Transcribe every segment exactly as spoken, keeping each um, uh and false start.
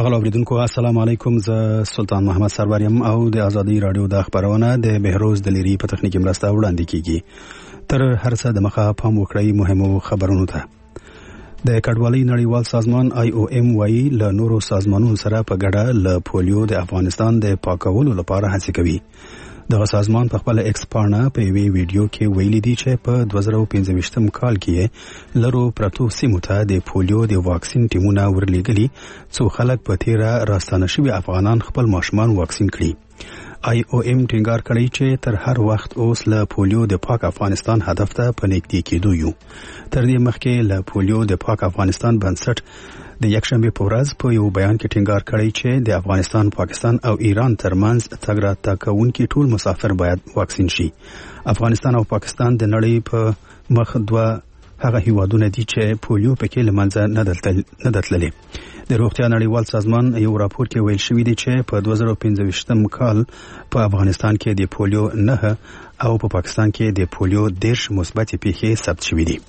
اغلا اوریدونکو السلام علیکم. ز سلطان محمد سروریم او د ازادي رادیو د خبرونه د بهروز دلیری په تخنیکی مرسته وړاندې کیږي. تر هر څه د مخه پام وکړئ مهمو خبرونو ته. د کډوالۍ نړیوال سازمان آی او ام وايي له نورو سازمانونو سره په ګډه له پولیو د افغانستان د پاکولو لپاره هڅې کوي. دغه سازمان په خپل ایکس پاڼه په یوې ویډیو کې ویلي دی چې په دوه زره پنځه ویشتم کال کې لرو پرتو سیمو ته د پولیو د واکسین ټیمونه ورلېږلي څو خلک په تیره راستانه شوي افغانان خپل ماشومان واکسین کړي. آی او ام ټینګار کړی چې تر هر وخت اوس له پولیو د پاک افغانستان هدف ته په نږدې کېدو یو. تر دې مخکې له پولیو د پاک افغانستان بنسټ د یکشنبه په ورځ په یو بیان کې ټینګار کړی چې د افغانستان، پاکستان او ایران ترمنځ تګ راتګ کوونکي ټول مسافر باید واکسین شي. افغانستان او پاکستان د نړۍ په مخ دوه هغه هیوادونه دي چې پولیو پکې له منځه نه تللي. د روغتیا نړیوال سازمان یو راپور کې ویل شوی دی چې په دوه زره پنځه ویشتم کال په افغانستان کې د پولیو نه او په پاکستان کې د پولیو دیرش مثبت پیښې ثبت شوې دي.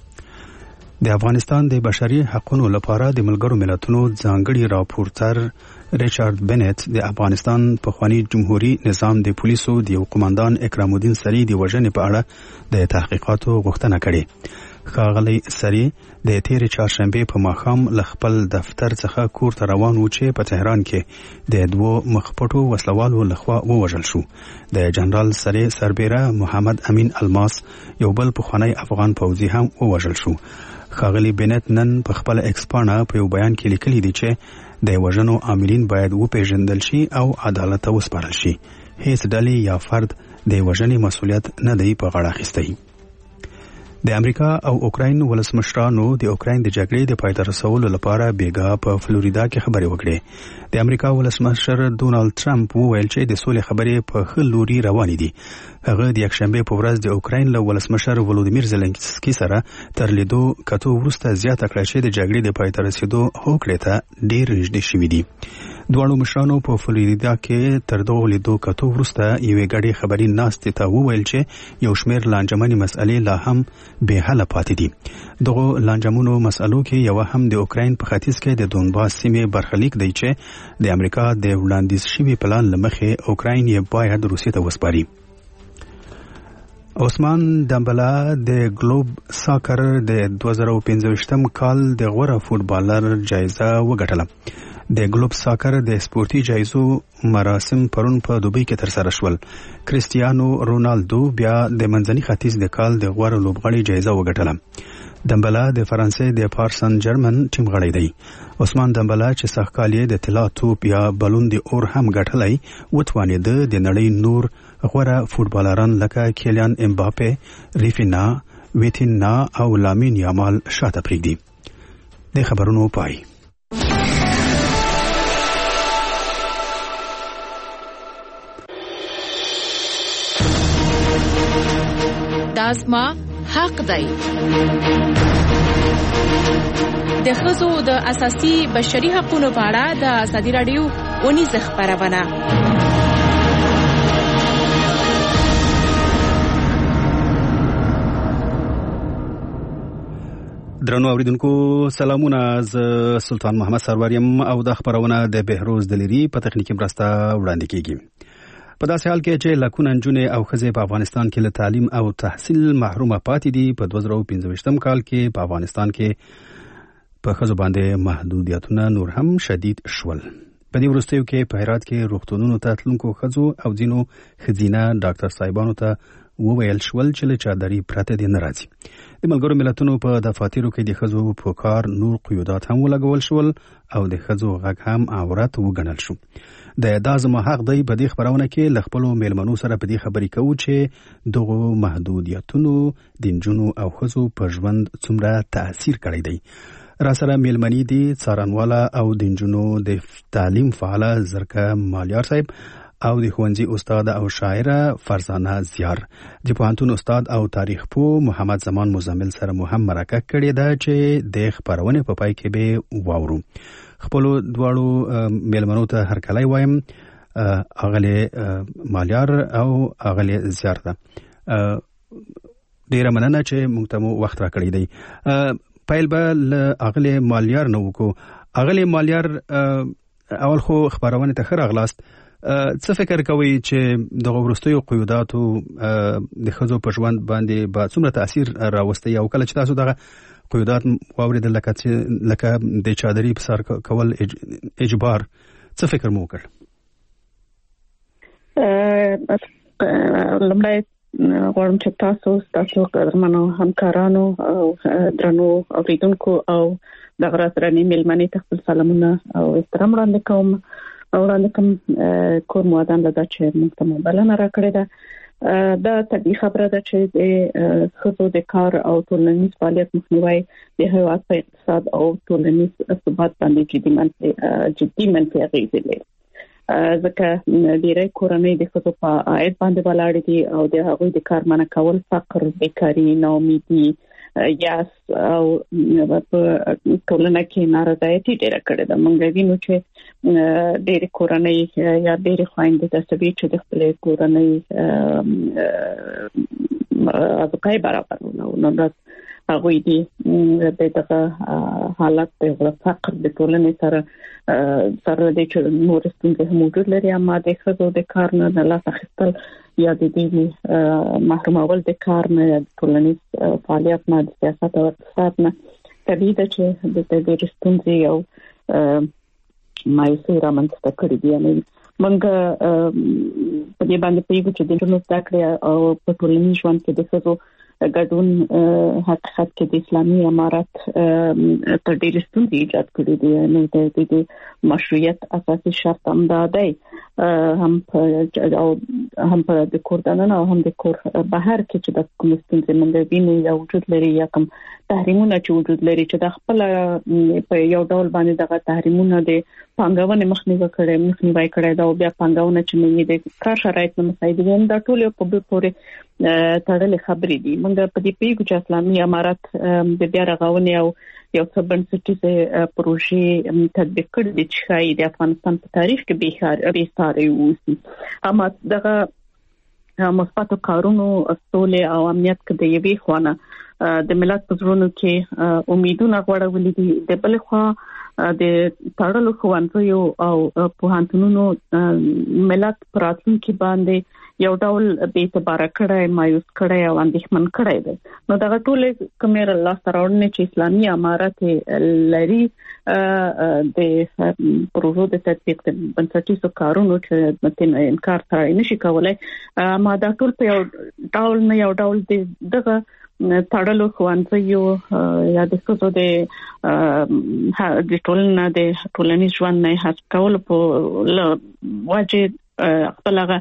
د افغانستان د بشري حقوقو لپاره د ملګرو ملتونو ځانګړي راپورټر ریچارډ بنت د افغانستان پخوانی جمهوریت نظام د پولیسو د یو قوماندان اکرام الدین سری د وژنې په اړه د تحقیقاتو غوښتنه کړې. ښاغلی سری د تیرې چهارشنبې په ماښام له خپل دفتر څخه کور ته روان و چې په تهران کې د دوو مخپټو وسلوالو لخوا ووژل شو. د جنرال سری سربیره محمد امین الماس یو بل پخوانی افغان پوځي هم ووژل شو. ښاغلی بنت نن په خپل ایکس پاڼه په یو بیان کې لیکلي دي چې د وژنو عاملین باید وپیژندل شي او عدالت ته وسپارل شي. هیڅ ډلې یا فرد د وژنې مسؤلیت نه دی په غاړه اخیستی. د امریکا او اوکراین ولسمشرانو د اوکراین د جګړې د پای ته رسولو لپاره بیګا په فلوریدا کې خبرې وکړې. د امریکا ولسمشر ډونالد ټرمپ وویل چې د سولې خبرې په ښه لوري روانې دي. هغه د یکشنبې په ورځ د اوکراین له ولسمشر ولودیمیر زلنسکي سره تر لیدو کتو وروسته زیاته کړه چې د جګړې د پای ته رسیدو هوکړې ته ډېر نږدې شوي دي. دواړو مشرانو په فلوریدا کې تر دغو لیدو کتو وروسته یوې ګډې خبري ناستې ته وویل چې یو شمېر لانجمنې مسئلې لا هم بې حله پاتې دي. دغو لانجمنو مسئلو کې یوه هم د اوکراین په ختیځ کې د دونباس سیمې برخلیک دی چې د امریکا د وړاندیز شوي پلان له مخې اوکراین یې باید روسیې ته وسپاري. عثمان دمبله د ګلوب ساکر د دوه زره پنځه ویشتم کال د غوره فوټبالر جایزه وګټله. د ګلوب ساکر د سپورتي جایزو مراسم پرون په دوبۍ کې ترسره شول. کریستیانو رونالدو بیا د منځني ختیځ د کال د غوره لوبغاړي جایزه وګټله. دمبله د فرانسې د پارسن جرمن ټیم غړی دی. عثمان دمبله چې سږکال یې د طلا توپ یا بلون د اور هم ګټلی وتوانېده د نړۍ نور غوره فوټبالران لکه کیلیان امباپه، ریفینا، ویتینا او لامین یامال شاته پرېږدي. د خبرونو پای. دا زما حق دی. د ښځو د اساسي بشري حقوقو په اړه د ازادي رادیو ونیزه خبرونه. درنو اوریدونکو سلامونه. ز سلطان محمد سروریم او د خبرونه د بهروز دلیری په تخنیکی مرسته وړاندې کیږي. په داسې حال کې چې لکونه نجونې او ښځې په افغانستان کې له تعلیم او تحصیل محرومه پاتې دي. په دوه زره پنځه ویشتم کال کې په افغانستان کې په ښځو باندې محدودیتونه نور هم شدید شول. په دې وروستیو کې په هرات کې روغتونونو ته تلونکو ښځو او ځینو ښځینه ډاکټر صاحبانو ته وویل شول چې له چادري پرته دې نه راځي. د ملګرو ملتونو په دفاترو کې د ښځو په کار نور قیودات هم ولګول شول او د ښځو غږ هم عورت وګڼل شو. د دا زما حق دی په دې خبرونه کې له خپلو میلمنو سره په دې خبرې کوو چې دغو محدودیتونو د نجونو او ښځو په ژوند څومره تاثیر کړی دی. را سره میلمنې دي څارنواله او د نجونو د تعلیم فعاله زرکه مالیار صاحب او د ښوونځي استاد او شاعره فرزانه زیار. د پوهنتون استاد او تاریخ پوه محمد زمان مزمل سره مو هم مرکه کړې ده چې د خبرونې په پای کې به واورو. خپلو دواړو میلمنو ته هرکلی وایم، اغلی مالیار او اغلی زیار ته. ډیره مننه چې موږ ته مو وخت راکړی دی. پیل به له اغلی مالیار نه وکړو. اغلی مالیار اول خو خبرونه ته خره غلاست څه فکر کوي چې د ورستیو قیوداتو د خزو په ژوند باندې با څومره تاثیر راوستي او کله چې تاسو دغه قیودات واوریدل لکه لکه د چادري په سر کول اجبار څه فکر مو وکړ؟ لمړی غواړم چې تاسو تاسو قدرمنو همکارانو او درنو اوریدونکو او د غراترنی ملمنې ته خپل سلامونه او احترام وړاندې کوم وړاندې کوم کور موادان لدا چې موږ ته بلنه راکړې ده. دا طبيعي خبره ده چې د خصوصي د کار او ټولنیز فعالیت مخنیوي د هیواد په اقتصاد او ټولنیز ثبات باندې جدي منفي جدي منفي اغیزې لري. ځکه ډیری کورنۍ د خصوصي په عاید باندې ولاړ دي او د هغوی د کار منع کول فقر، بیکاری، ناامیدي یاس او په ټولنه کې نارضایتي ډیره کړې ده. موږ وینو چې ډېر کورنۍ یا ډېر خويندې د سبي چې د خپل کورنۍ ازقای برابر نو نو هغه دي د دغه حالت د فقر د ټولنې سره سره د چې نور ستونزې موجود لري، اما د خزو د کار نه لاس اخیستل یا د دې محرومول د کار نه د ټولنیز فعالیت نه د سیاست او اقتصاد نه طبیعي ده چې د دې ستونزې او مایوسي رامنځته کړې دي. یعنی موږ په دې باندې پیږو چې د ټولنیز تکړه او په ټولنیز ژوند کې د خزو ګډون حقیقت کې د اسلامي امارات تر ډېر ستونزې ایجاد کړې دي. نو د دې مشروعیت اساسي شرط هم دا دی هم او هم په د کوردانه او هم د کور بهر کې چې د کوم ستونزې موږ وینو یا وجود لري یا کوم تحریمونه چې وجود لري چې د خپل په یو ډول باندې دغه تحریمونه د پنګاونې مخنیوي کړي مخنیوي کړي دا او بیا پنګاونه چې نه دي کار شرایط نه مساعد دي دا ټول په به پورې تړلې خبرې دي. موږ په دې پیګو چې اسلامي امارات د بیا رغونې او یو څه بنسټیزه پروژې تطبیق کړي دي چې شاید د افغانستان په تاریخ کې به به ساري وسی، اما دغه مثبت کارونو اصول او امنیت کې د یوې خوانه د ملت په زړونو کې امیدونه غوړولې دي. د بل خوا د تړلو خوانځو او پوهانتونونو ملت پراتونکو باندې یو ډول به اعتبار کړای، مایوس کړای او اندېښمن کړای دي. نو دا ټول کومیر الله سره چې اسلامي امارات لري د پروژو د تطبیق د بنسټیزو کارونو چې متن انکار ترای نشي کولای، ما دا ټول په یو ډول نه یو ډول دغه تړلو خوانځو یا د څه د د ټولنه د ټولنیز ژوند نه هڅه کول په واجب خپل هغه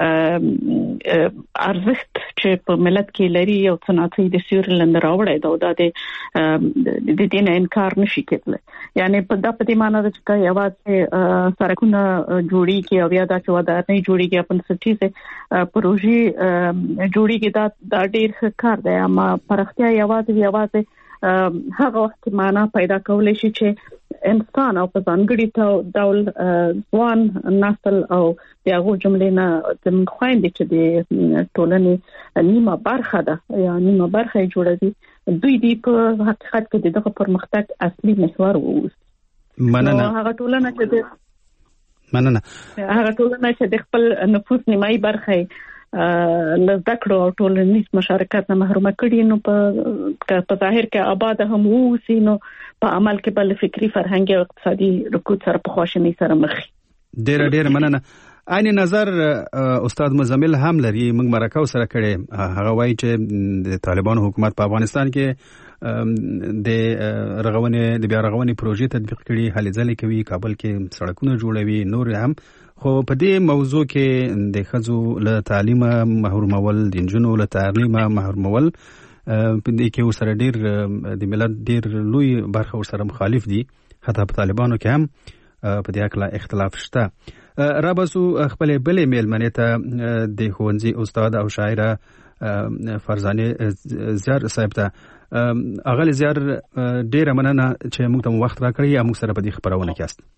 ارزښت چې په ملت کې لري او صنعتي د سیوري لند راوړی دا د د دین انکار نشي کېدلی. یعنی په د پدې معنی ده چې یوازې سرکونه جوړیږي او یا دا چې ودا نه جوړیږي په سټیزه پروژې جوړیږي دا د ډېر کار دی، اما پرختیا یوازې یوازې هغه وخت معنا پیدا کولای شي چې انسان او په ځانګړي ډول ځوان نسل او دغه جملې نه د خويندې چې د ټولنې نیمه برخه ده یا نیمه برخه جوړوي دوی دی په حقیقت کې دغه پرمختګ اصلي محور وو. مننه. هغه ټولنه چې د مننه هغه ټولنه چې د خپل نفوس نیمه برخه لزدکړو او ټولنیز مشارکت نه محرومه کړي نو په په ظاهر کې آباد هم وو سينو په عمل کې بل فکری فرهنګي او اقتصادي رکود سره په خواشنۍ سره مخ. ډېر ډېر مننه. عین نظر استاد مزمل هم لري، موږ مرکه سره کړي، هغه وایي چې د طالبانو حکومت په افغانستان کې د رغونې د بیا رغونې پروژې تطبیق کړي، هلې ځلې کوي، کابل کې سړکونه جوړوي، نور هم. خو په دې موضوع کې د خزو له تعلیم محرومول، د انجونو له تعلیم محرومول په دې کې وسره ډېر د ملت ډېر لوی برخه ورسره مخالف دي، حتی په طالبانو کې هم په دې اړه اختلاف شته. رابسو خپل بلې میلمنې ته د ښوونځي استاد او شاعره فرزانه زیار صاحب ته اغل زیار ډېر مننه چې موږ ته وخت راکړی یا موږ سره په دې خبرونه کې است.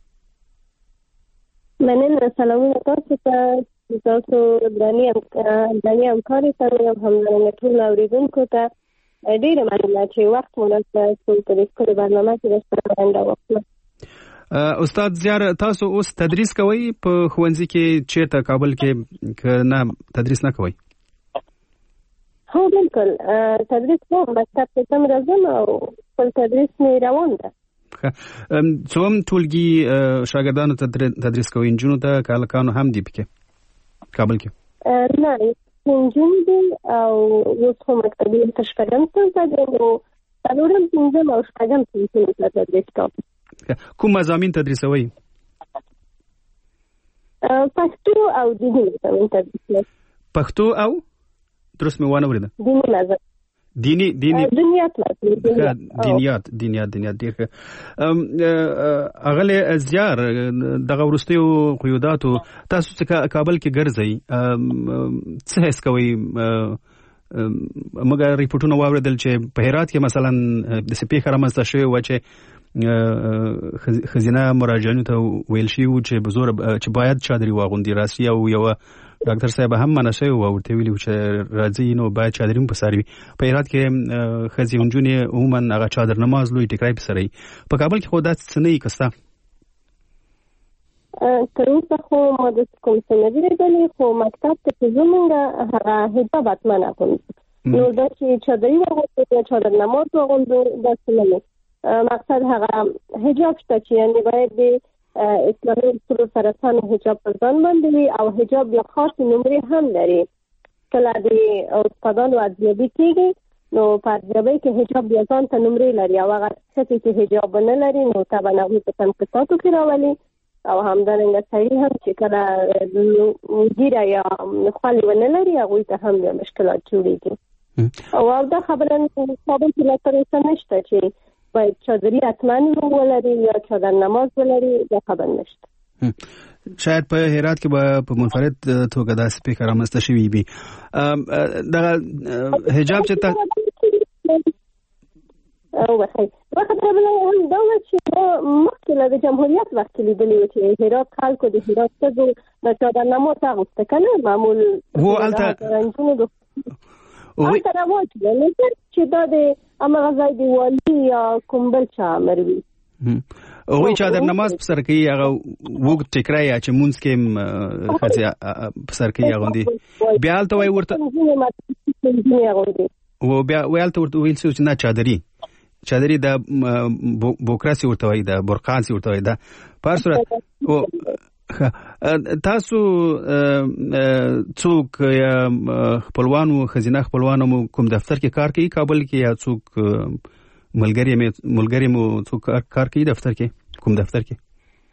مننه. سلامونه تاسو ته، تاسو درنی درنی همکاري سره هم همدارنګه ټول اوریدونکو ته ډېر مننه چې وخت مو راکړی په دې برنامه کې د سره وکړم. استاد زیار تاسو اوس تدریس کوئ په ښوونځي کې چیرته کابل کې که نه تدریس نه کوئ؟ هو بالکل تدریس کوم، مکتب ته هم راځم او خپل تدریس مې روان ده. څو هم ټولګي شاګردانو تدریس کوئ؟ نجونو ته که هلکانو هم دي پکې کابل کې؟ نه نجونې دي او اوس خو مکتبي ته شپږم صنف دی، نو څلورم پنځم او شپږم صنفونو ته تدریس کوم. کوم مضامین تدریسوئ؟ پښتو او دیني مضامین تدریسوم. پښتو او درست مې وانه ورېده. دیني مضامین. دینی دینی دینیات دینیات دینیات دینیات ډېر ښه. اغله زیار دغه وروستیو قیوداتو تاسو چې کابل کې ګرځئ څه حس کوئ؟ موږ ریپورټونه واورېدل چې په هرات کې مثلا داسې پېښه رامنځته شوې وه چې ښځینه مراجعینو ته ویل شوي وو چې بزور چې باید چادري واغوندي راسي، او یوه ډاکټر صاحب هم منع شوی و، ورته ویلي وو چې راځي نو باید چادري هم په سر وي. په هرات کې ښځې او نجونې عموما هغه چادر نماز لوی ټیکری په سر وي. په کابل کې خو داسې څه نه وي که سته؟ تر اوسه خو ما داسې کوم څه نه دي لیدلي، خو مکتب ته چې ځو مونږ هغه حجاب حتما اغوندو، نو دا چې چادري واغوندو یا چادر نماز واغوندو داسې نه وي. مقصد هغه حجاب شته چې یعنی باید د اسلامي اصولو سره سم حجاب پر ځان باندې وي، او حجاب یو خاص نمرې هم لري. کله د استادانو ارزیابي کېږي نو په ارزیابۍ کې حجاب بیا ځان ته نمرې لري، او هغه ښځې چې حجاب نه لري نو طبعا هغوی په تنقیصاتو کې راولي، او همدارنګه سړي هم چې کله ږیره یا خولې ونه لري هغوی ته هم بیا مشکلات جوړېږي. او دا خبره کابل کې لا تر اوسه نشته چې باید چادري حتما ولري یا چادر نماز ولري، دا خبر نشته. شاید په هرات کې به په منفرد توګه داسې پېښه رامنځته شوې وي. دغه حجاب چې ته او بخیر دا خبره بله هم دا وه چې مخکې له د جمهوریت وخت کې لیدلي وو چې هرات خلکو د هرات ښځو د چادر نماز اغوسته که نه معمول رنجونو د هلته رواج دی، نظر چې دا د همغه ځای د والي یا کوم بل چا امر وي. هغوی چادر نماز په سر کوي، هغه اوږد ټیکری یا چې مونځ کې هم ښځې په سر کوي اغوندي، بیا هلته وایي ورته و بیا وایي هلته ورته ویل شوي چې نه چادري چادري د بوکراسي ورته وایي، د برقانسي ورته وایي. دا په هر صورت تاسو څوک یا خپلوانو ښځینه خپلوانو مو کوم دفتر کې کار کوي کابل کې، یا څوک ملګری ملګری مو څوک کار کوي دفتر کې کوم دفتر کې؟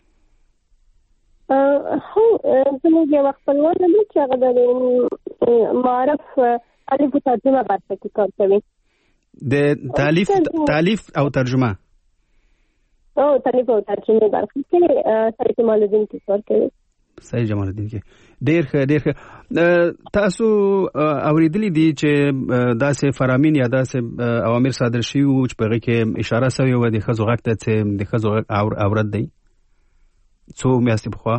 هو زموږ یو خپلوان دی چې هغه د معرف الف و ترجمه برخه کې کار کوي. د تالیف تالیف او ترجمه او تالیف او ترجمه برخه کې سید جمال الدین کې کار کوي. سید جمال الدین کې ډېر ښه ډېر ښه. تاسو اورېدلي دي چې داسې فرامین یا داسې اوامر صادر شوي وو چې په هغې کې اشاره سوې وه د ښځو غږ ته چې د ښځو غږ عورت دی څو میاشتې پخوا؟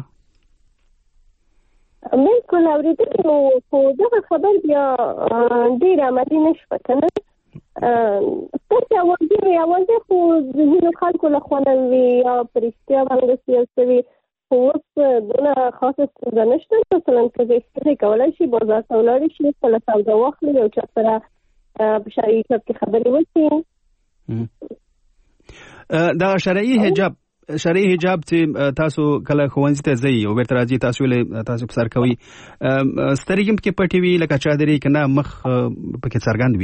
بالکل اورېدلي وو، خو دغه خبر بیا ډېر عملي نه شوه که نه. ستاسې اوازې اوازې خو ځینو خلکو له خوا نه وي یا په رښتیا باندې یو څه وي، خو اوس دونه خاصه ستونزه نشته. مثلا که ښځې کولی شي بازار ته ولاړې شي، خپله سودا واخلي او چا سره په شرعي حساب کې خبرې وکړي. دغه شرعي حجاب شرعي حجاب چې تاسو کله ښوونځي ته ځئ او بیرته راځئ تاسو ولې تاسو په سر کوئ، سترګې هم پکې پټې وي لکه چادري که نه مخ پکې څرګند وي؟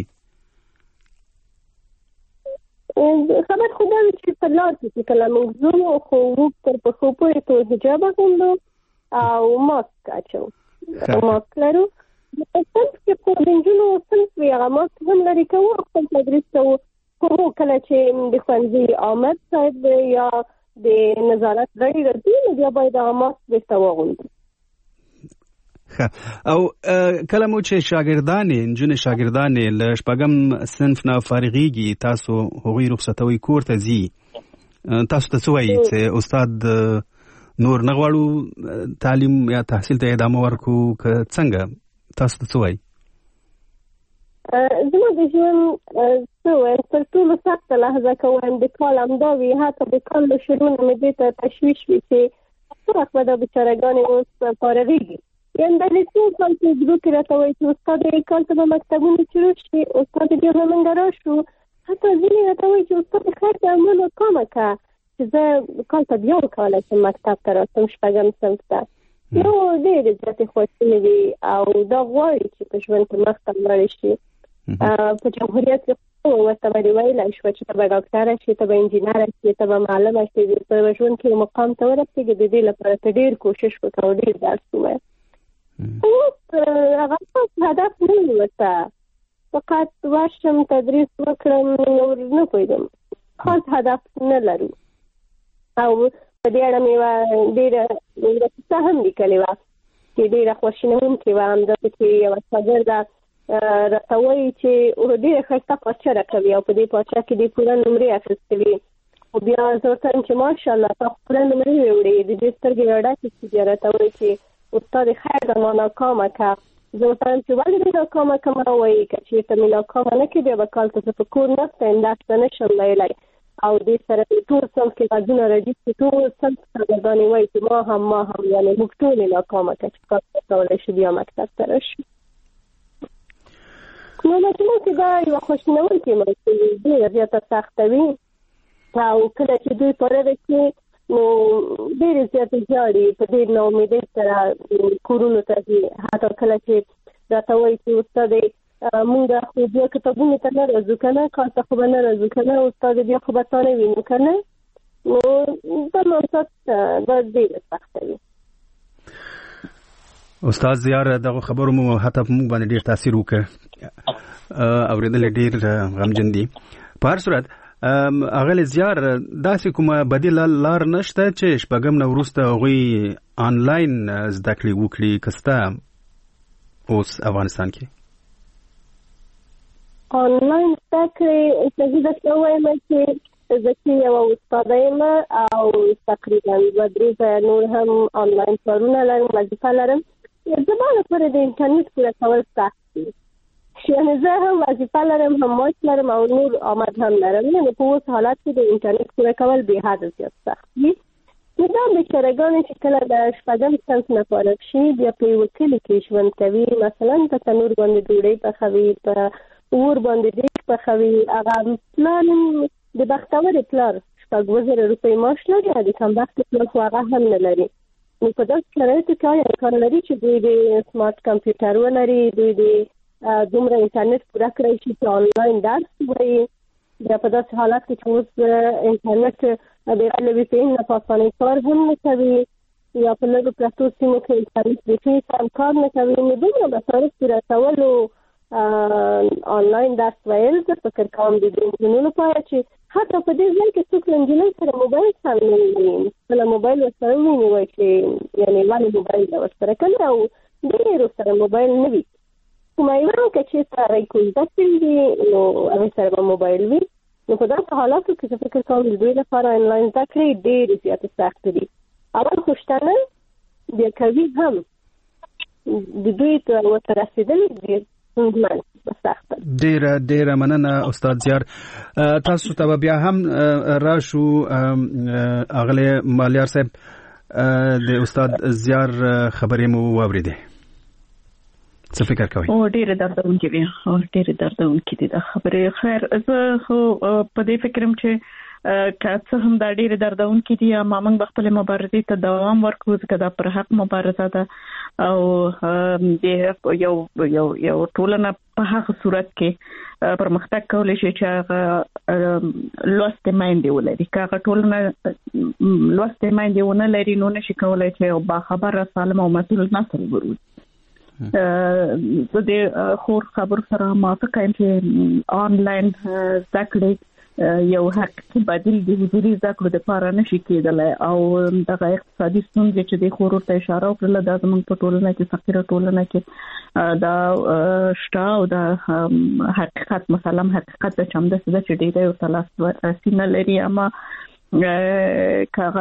خبر خو دا وي چې په لار کې چې کله موږ ځو خو موږ تر پښو پورې ټول حجاب اغوندو او ماسک اچوو، ماسک لرو. صنف کې خو د نجونو صنف وي هغه ماسک هم لرې کوو او خپل تدریس کوو. خو کله چې د ښوونځي آمد صاحب دی یا د نظارت غړي راځي نو بیا باید هغه ماسک بېرته واغوندو. او کله مو چې شاګردانې نجونې شاګردانې له شپږم صنف نه فارغېږي تاسو هغوی رخصتوئ کور ته ځي، تاسو ته څه وایي چې استاد نور نه غواړو تعلیم یا تحصیل ته ادامه ورکړو که څنګه؟ تاسو ته څه وایي؟ زما د ژوند څه وایم تر ټولو سخته لحظه که وایم د کال همدا وي، حتی د کال له شروع نه مې دې ته تشویش وي چې څه وخت به دا بیچارهګانې اوس فارغېږي. یعنې دا د څو کال په اوږدو کې راته وایي چې استاد یې کال ته به مکتبونه شروع شي، استاد بیا به موږ راشو. حتی ځینې راته وایي چې استاد خیر ته عمل کامه که چې زه کال ته بیا وکولی شم مکتب ته راسم شپږم صنف ته. نو ډېرې زیاتې خوښې دي او دا غواړي چې په ژوند کې مخته ولاړې شي. په جمهوریت کې ورته به دې ویلی شوه چې ته به ډاکټره شي، ته به انجینره شي، ته به معلمه شي، په ژوند کې مقام ته ورسېږي. د دې لپاره ته ډېر کوشش وکړه او ډېر درس ووایه. اوس هغه خاص هدف نه وي ورته، فقط ورشم تدریس وکړم نور نه پوهېږم، خاص هدف نه لرو. او په دې اړه مې یوه ډېره یوه کیسه هم لیکلې وه چې ډېره خواشینونکې وه، همداسې چې یوه شاګرده راته وایي چې ډېره ښایسته پارچه راکوي او په دې پارچه کې دې پوره نمرې اخیستې وي. خو بیا زه ورته وایم چې ماشاءالله تا خو پوره نمرې وړې، د دې سترګې راډکې شي. بیا راته وایي چې استاد خیر ده ما ناکامه که. زه ورته وایم چې ولې دې ناکامه که ما وایي که چېرته مې ناکامه نه کړې بیا به کال ته زه په کور نسته یم درس ته نه شم ویلی. او دې سره ټول صنف کې غږونه راځي چې ټول صنف شاګردانې وایي چې ما هم ما هم یعنې موږ ټول یې ناکامه که چې کار کولی شو بیا مکتب ته راشو. نو مجموع کې دا یوه خواشینونکې موضوع وي، ډېره زیاته سخته وي. او کله چې دوی فارغ شي نو ډېرې زیاتې ژاړي، په ډېر ناامیدۍ سره کورونو ته ځي. حتی کله چې راته وایي چې استاد مونږ خو بیا کتابونو ته نه راځو که نه، کار ته خو به نه راځو که نه، استاد بیا خو به تا نه وینو که نه. نو دا موضوعات دا ډېره سخته وي. استاد زیار دغه خبرو مو حتی په موږ باندې ډېر تاثیر وکړ، اورېدل ډېر غمجن دي. په هر صورت اغلی زیار داسې کومه بدیله لار نشته چې شپږم نه وروسته هغوی آنلاین زده کړې وکړي که سته اوس افغانستان کې؟ آنلاین زده کړې زه درته ووایم چې زه چې یوه استاده یم او تقریبا دوه درې ځایه نور هم آنلاین کارونه لرم، وظیفه لرم. زما لپاره د انټرنیټ پوره کول سخت دي. یعنې زه هم وظیفه لرم، هم معاش لرم او نور آمد هم لرم. یعنې په اوس حالت کې د انټرنیټ پوره کول بې حده زیات سخت دي. نو دا بیچارهګانې چې کله د شپږم صنف نه فارغ شي بیا په یوه کلي کې ژوند کوي، مثلا په تنور باندې ډوډۍ پخوي، په اور باندې دیګ پخوي. هغه پلار د بختورې پلار شپږ اووه زره روپۍ معاش لري، د کمبختې پلار خو هغه هم نه لري. نو په داسې شرایطو کې آیا امکان لري چې دوی د سمارټ کمپیوټر ولري، دوی د دومره انټرنیټ پوره کړی شي چې آنلاین درس ووایي؟ بیا په داسې حالت کې چې اوس انټرنیټ بغیر له وي پي این نه په اسانۍ کار هم نه کوي، یا په لږو پرتو سیمو کې انټرنیټ بیخي سم کار نه کوي. نو دومره مصارف پوره کولو آنلاین درس ویل زه فکر کوم د دې نجونو لپاره چې حتی په دې ځای کې څوک له نجلۍ سره موبایل سره نه ویني، کله موبایل ورسره وویني وایي چې یعنې ولې موبایل ده ورسره کوي، او ډېرو سره موبایل نه وي. کومه یوه که چېرته هغوی کوزده کړي دي نو هغوی سره به موبایل وي. نو په داسې حالاتو کې زه فکر کوم د دوی لپاره آنلاین زده کړې ډېرې زیاتې سختې دي. اول خو شتنه بیا کوي هم د دوی ته ورته رسېدل ډېر ډیره ډیره مننه استاد زیار. تاسو ته بیا هم راشو اغلی مالیار صاحب، د استاد زیار خبرې مو واورېدې، څه فکر کوئ؟ او ډیره دردونکې دي، او ډیره دردونکې دي دا خبرې. خیر زه خو په دې فکرم چې که څه هم دا ډیره دردونکې دي اما موږ به خپلې مبارزې ته دوام ورکړو ځکه دا پر حق مبارزه ده او د یو یو یو ټولنه په هغه صورت کې پرمختګ کولی شي چې هغه لوستې میندې ولري. که هغه ټولنه لوستې میندې ونه لري نو نشي کولی چې یو باخبره سالم او مسؤل نسل وروزي. زه د خور خبرو سره موافقه یم چې آنلاین زده کړې یو حقیقي بدیل د حضوري زده کړو دپاره نشي کېدلی او دغه اقتصادي ستونزې چې د خور ورته اشاره وکړله دا زموږ په ټولنه کې فقیره ټولنه کې دا شته او دا حقیقت مسلم حقیقت ده چې همداسې ده چې ډېری ورته لاسرسي نه لري. اما که هغه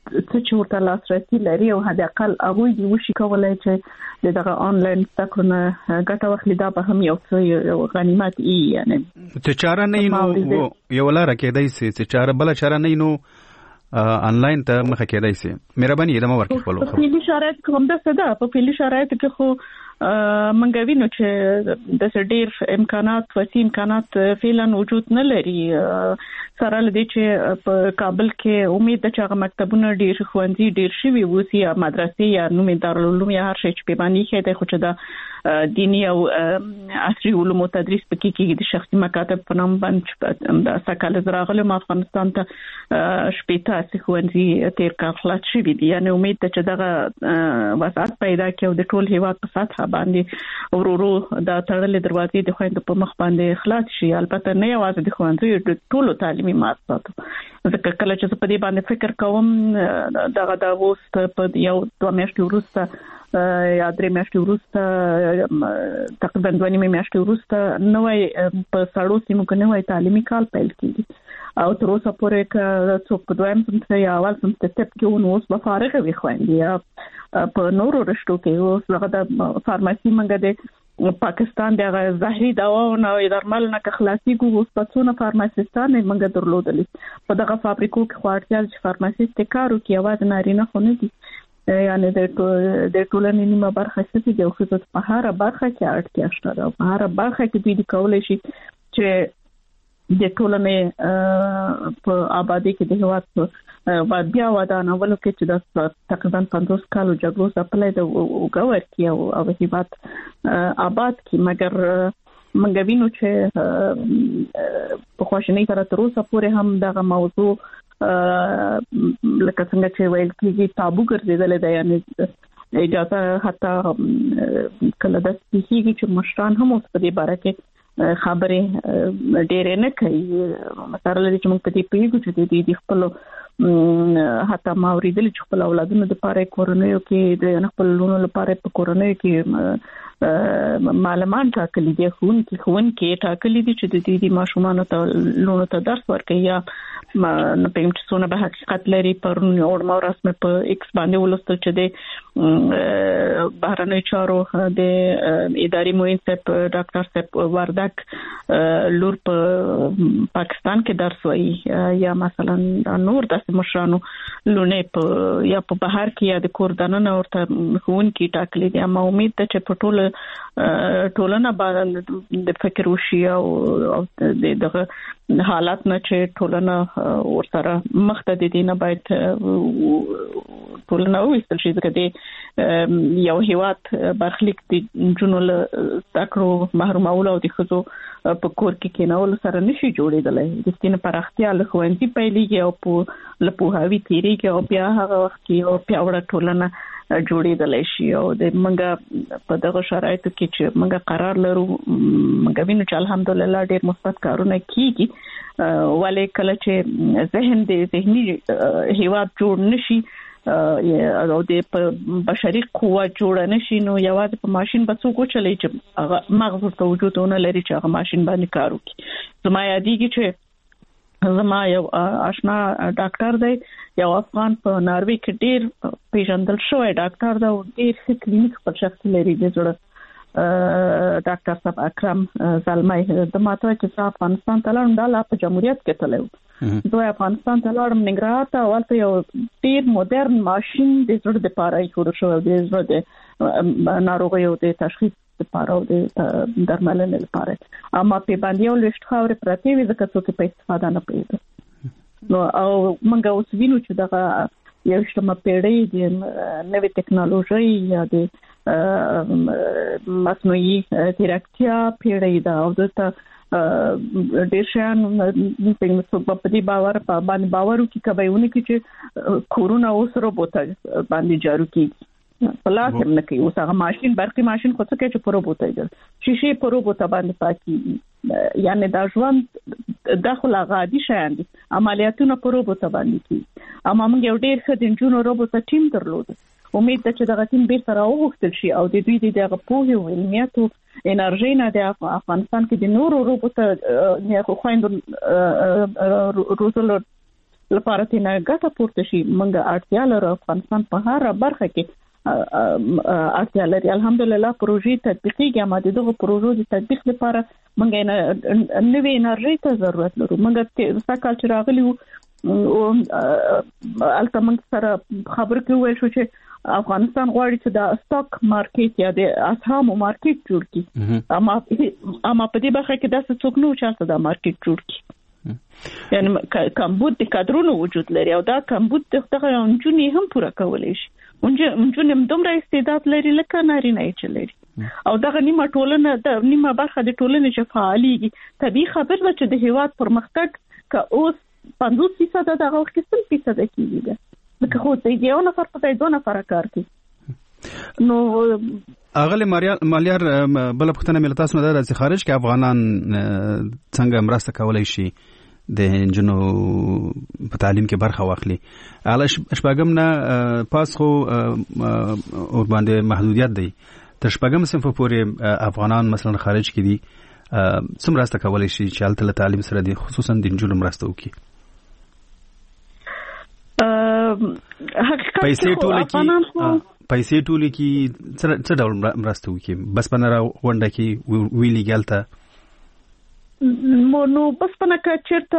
څه چې ورته لاسرسي لري او هدا اقل هغه دی وشي کولای چې دغه آنلاین تکونه ګټه واخلي دا به هم یو څه غنیمت ای یعنی چې چاره نه نو یو لاره کېدای سي چې چاره بل چاره نه نو آنلاین ته مخه کېدای سي مهرباني دمو ورکړئ خپل په فعلی شرایط کوم ده څه ده په فعلی شرایط کې خو منګه وینو چې د ډېر امکانات وسیع امکانات فعلا وجود نه لري سره لدی چې په کابل کې امید ده چې هغه مکتبونه ډېر ښوونځي ډېر شوي وسی یا مدرسې یا نومي دارالعلوم یا هر شي چې په باندې کې د خو چې دا دینی او عصري علومو تدریس پکې کېږي د شخصي مکاتب په نام باندې د سکهال زراغله افغانستان ته شپږ ښوونځي تیر کال خلاص شوي دي یعنی امید ده چې دغه وسعت پیدا کړي د ټول هیواد په سطح باندې ورورو دا تړلې دروازې د خويندو په مخ باندې خلاص شي البته نه یوازې د خوندې د ټولو تعلیمي مؤسساتو ځکه کله چې په دې باندې فکر کوم دغه د اوس په یو دوه میاشتې وروسته یا درې میاشتې وروسته تقریبا دوه نیمه میاشتې وروسته نوې په سړو سیمو کې نوې تعلیمي کال پیل کیږي او تر اوسه پورې که څوک په دویم سمستر یا اول سمستر کې ونه اوس به فارغ وي خويندې یا په نورو رشتو کې اوس هغه د فارماسي منګه د پاکستان دغه ظاهري دواونه او درمل نه خلاصي ګو اوس په څونه فارماسيستان منګه درلودلې په دغه فابریکو کې خواړتیا چې فارماسيست کارو کې आवाज نارینه خو نه دي یعنی د د ټولنې نیمه برخه څه دي او خصوص په هر برخه کې اړتیا شته او په هر برخه کې دوی د کولای شي چې د ټولنې په آبادی کې د هیواد په بیا ودانولو کې چې د تقریبا پنځوس کالو جګړو سپلای د وګور کې او او هیواد آباد کې مګر منګه وینو چې په خوشنۍ سره تر اوسه پورې هم دغه موضوع لکه څنګه چې ویل کېږي تابو ګرځیدل دی یعنی اجازه حتی کله د سپیږي چې مشران هم اوس په دې باره کې خبرې ډېر نه کوي مثلا لري چې موږ په دې پیګو چې د خپل حتی ما اوریدل چې خپل اولادونو د پاره کورونیو کې د خپل لونو لپاره په کورونیو کې معلمان ټاکلي دي خون کې خون کې ټاکلي دي چې د دې ماشومان ته لونو ته درس ورکړي یا نه پېم چې څونه به حقیقت لري پرون اور ما رسمه په ایکس باندې ولستل چې د بهرنی چارو د اداري موین صاحب ډاکټر صاحب وردک لور په پاکستان کې درس وایي یا مثلا نور د مشرانو لونه په یا په بهر کې یا د کوردانونو ورته خون کې ټاکلي دي اما امید ده چې په ټول ټولنه باندې د فکر وشي او دغه حالات نه چې ټولنه ورسره مخته دي نه باید ټولنه وېستل شي ځکه یو هیواد برخلیک د جنونو تکرو محرومول او د خزو په کور کې کېنول سره نشي جوړېدلای د ستینه پراختیا له خوندې پیلېږي او په لپوهاوی تیریږي او بیا هغه وخت کې او پیاوړه ټولنه جوړېدلای شي او د منګه په دغه شرایطو کې چې منګه قرار لرو منګه وینو چې الحمدلله ډېر مثبت کارونه کیږي ولې کله چې ذهن د ذهني هیواد جوړ نشي او د بشري قوت جوړ نشي نو یوازې په ماشين به څوک چلی چې مغز ته وجودونه لري چې هغه ماشين باندې کار وکړي زما یادېږي چې زما یو آشنا ډاکټر دی یو افغان په ناروې کې ډېر پیژندل شوی ډاکټر دا ډېر ښه کلینیک په شخص لري د جوړ ډاکټر صاحب اکرم زلمای د ماته چې افغانستان ته لاړم دا لا په جمهوریت کې تلو دوی افغانستان ته لاړم نګرهار ته ولته یو ډېر مدرن ماشين د زړه د پاره جوړ شو د زړه د ناروغیو د تشخیص لپاره او د درملنې لپاره اما په باندې یو لښت خاورې پرتی وي ځکه څوک په استفاده نه پیدا نو او موږ اوس وینو چې دغه یو شتمه پیړۍ د نوې ټکنالوژي یا د مصنوعي ځیرکتیا پیړۍ ده او دته ډېر شان په څه په دې باور په باندې باور وکړي کبهونه کې چې کورونا اوس روبوت باندې جارو کیږي پلاس هم نه کوي اوس هغه ماشين برقي ماشين خو څه کوي چې په روبوت دی شیشې په روبوت باندې پاکي یعنی دا ژوند داخله غادي شاین دي عملیاتونه په روبوت باندې کوي اما موږ یو ډېر ښه د انجونو روبوت ټیم درلود امید ده چې دغه ټیم به سره وغوښتل شي او د دوی دغه پوهه او علمیت او انرژي نه د افغانستان کې د نورو روبوت نه خو خويندو روزل لپاره تینا ګټه پورته شي موږ اړتیا لرو افغانستان په هر برخه کې اړتیا لري. الحمدلله پروژې تطبیقیږي اما دغه پروژو د تطبیق لپاره موږ نه نوې انرژي ته ضرورت لرو. موږ سکه چې راغلی او البته موږ سره خبر کوي چې افغانستان غواړي چې د سټاک مارکیټ یا د اسهامو مارکیټ جوړ کړي اما اما په دې برخه کې داسې څوک نه چې دا مارکیټ جوړ کړي. یعنی کمبود د کادرونو وجود لري او دا کمبود دغه انجونی هم پوره کولای شي. انجونی هم دومره استعداد لري لکه نارینه چې لري او دغه نیمه ټولنه د نیمه برخه د ټولنې چې فعاليږي. طبيعي خبر ده چې د هیواد پرمختګ که اوس پنځوس فیصد دغه وخت کې سل فیصد کېږي. لکه خو ته یو نفر په دې دوه نفر کار کوي. نو اغلی مالیار بل پختنه ملتاس نه د خارج کې افغانان څنګه مرسته کولای شي د انجنو په تعلیم کې برخه واخلي. اعلی شپږم نه پاس خو اور باندې محدودیت دی. تر شپږم صنف پورې افغانان مثلا خارج کې دي څومره مرسته کولای شي چې حالت تعلیم سره دي خصوصا د انجنو مرسته وکړي. پیسې ټوله کې پیسې ټوله کې څه ډول مرسته وکړي بس پنره ونده کې ویلي ګالته نو بس پنه که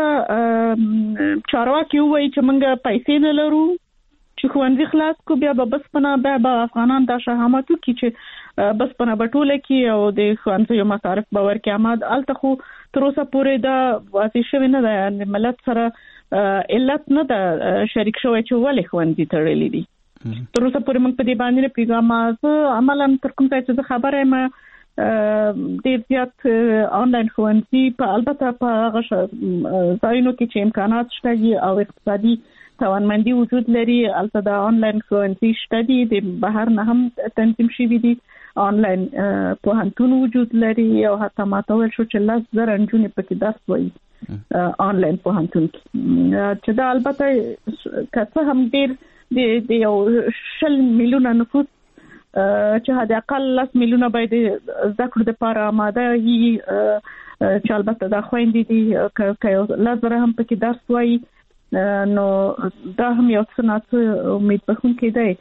چیرته چارواکي وایي چې موږ پیسې نه لرو چې خوندې خلاص کو بیا به بس پنه بیا به افغانان د شهامتو کې چې بس پنه بټوله کې او د خوندې مصارف باور کې آمد الته خو تر اوسه پورې دا واضح شوی نه ده. ملت سره علت نه ده شریک شوی چې ولې خوندې تړلې دي. تر اوسه پورې موږ په دې باندې نه پیغام عملاً تر کوم ځای چې خبره یم ډیر زیات آنلاین ښوونځي په البته په هغه ځایونو کې چې امکانات شته او اقتصادي توانمندي وجود لري البته د آنلاین ښوونځي شته دي د بهر نه هم تنظیم شوي دي. آنلاین پوهنتون وجود لري او حتی ماته ویل شو چې لس زره نجونې پکې درس وایي آنلاین پوهنتون کې چې دا البته که څه هم ډیر د یو شل میلیونه نفوس چې حد اقل لس میلیونه باید زده کړو لپاره آماده وي چې البته دا خويندې دي که یو لس زره هم پکې درس وایي نو دا هم یو څه نه امید بخښونکی دی.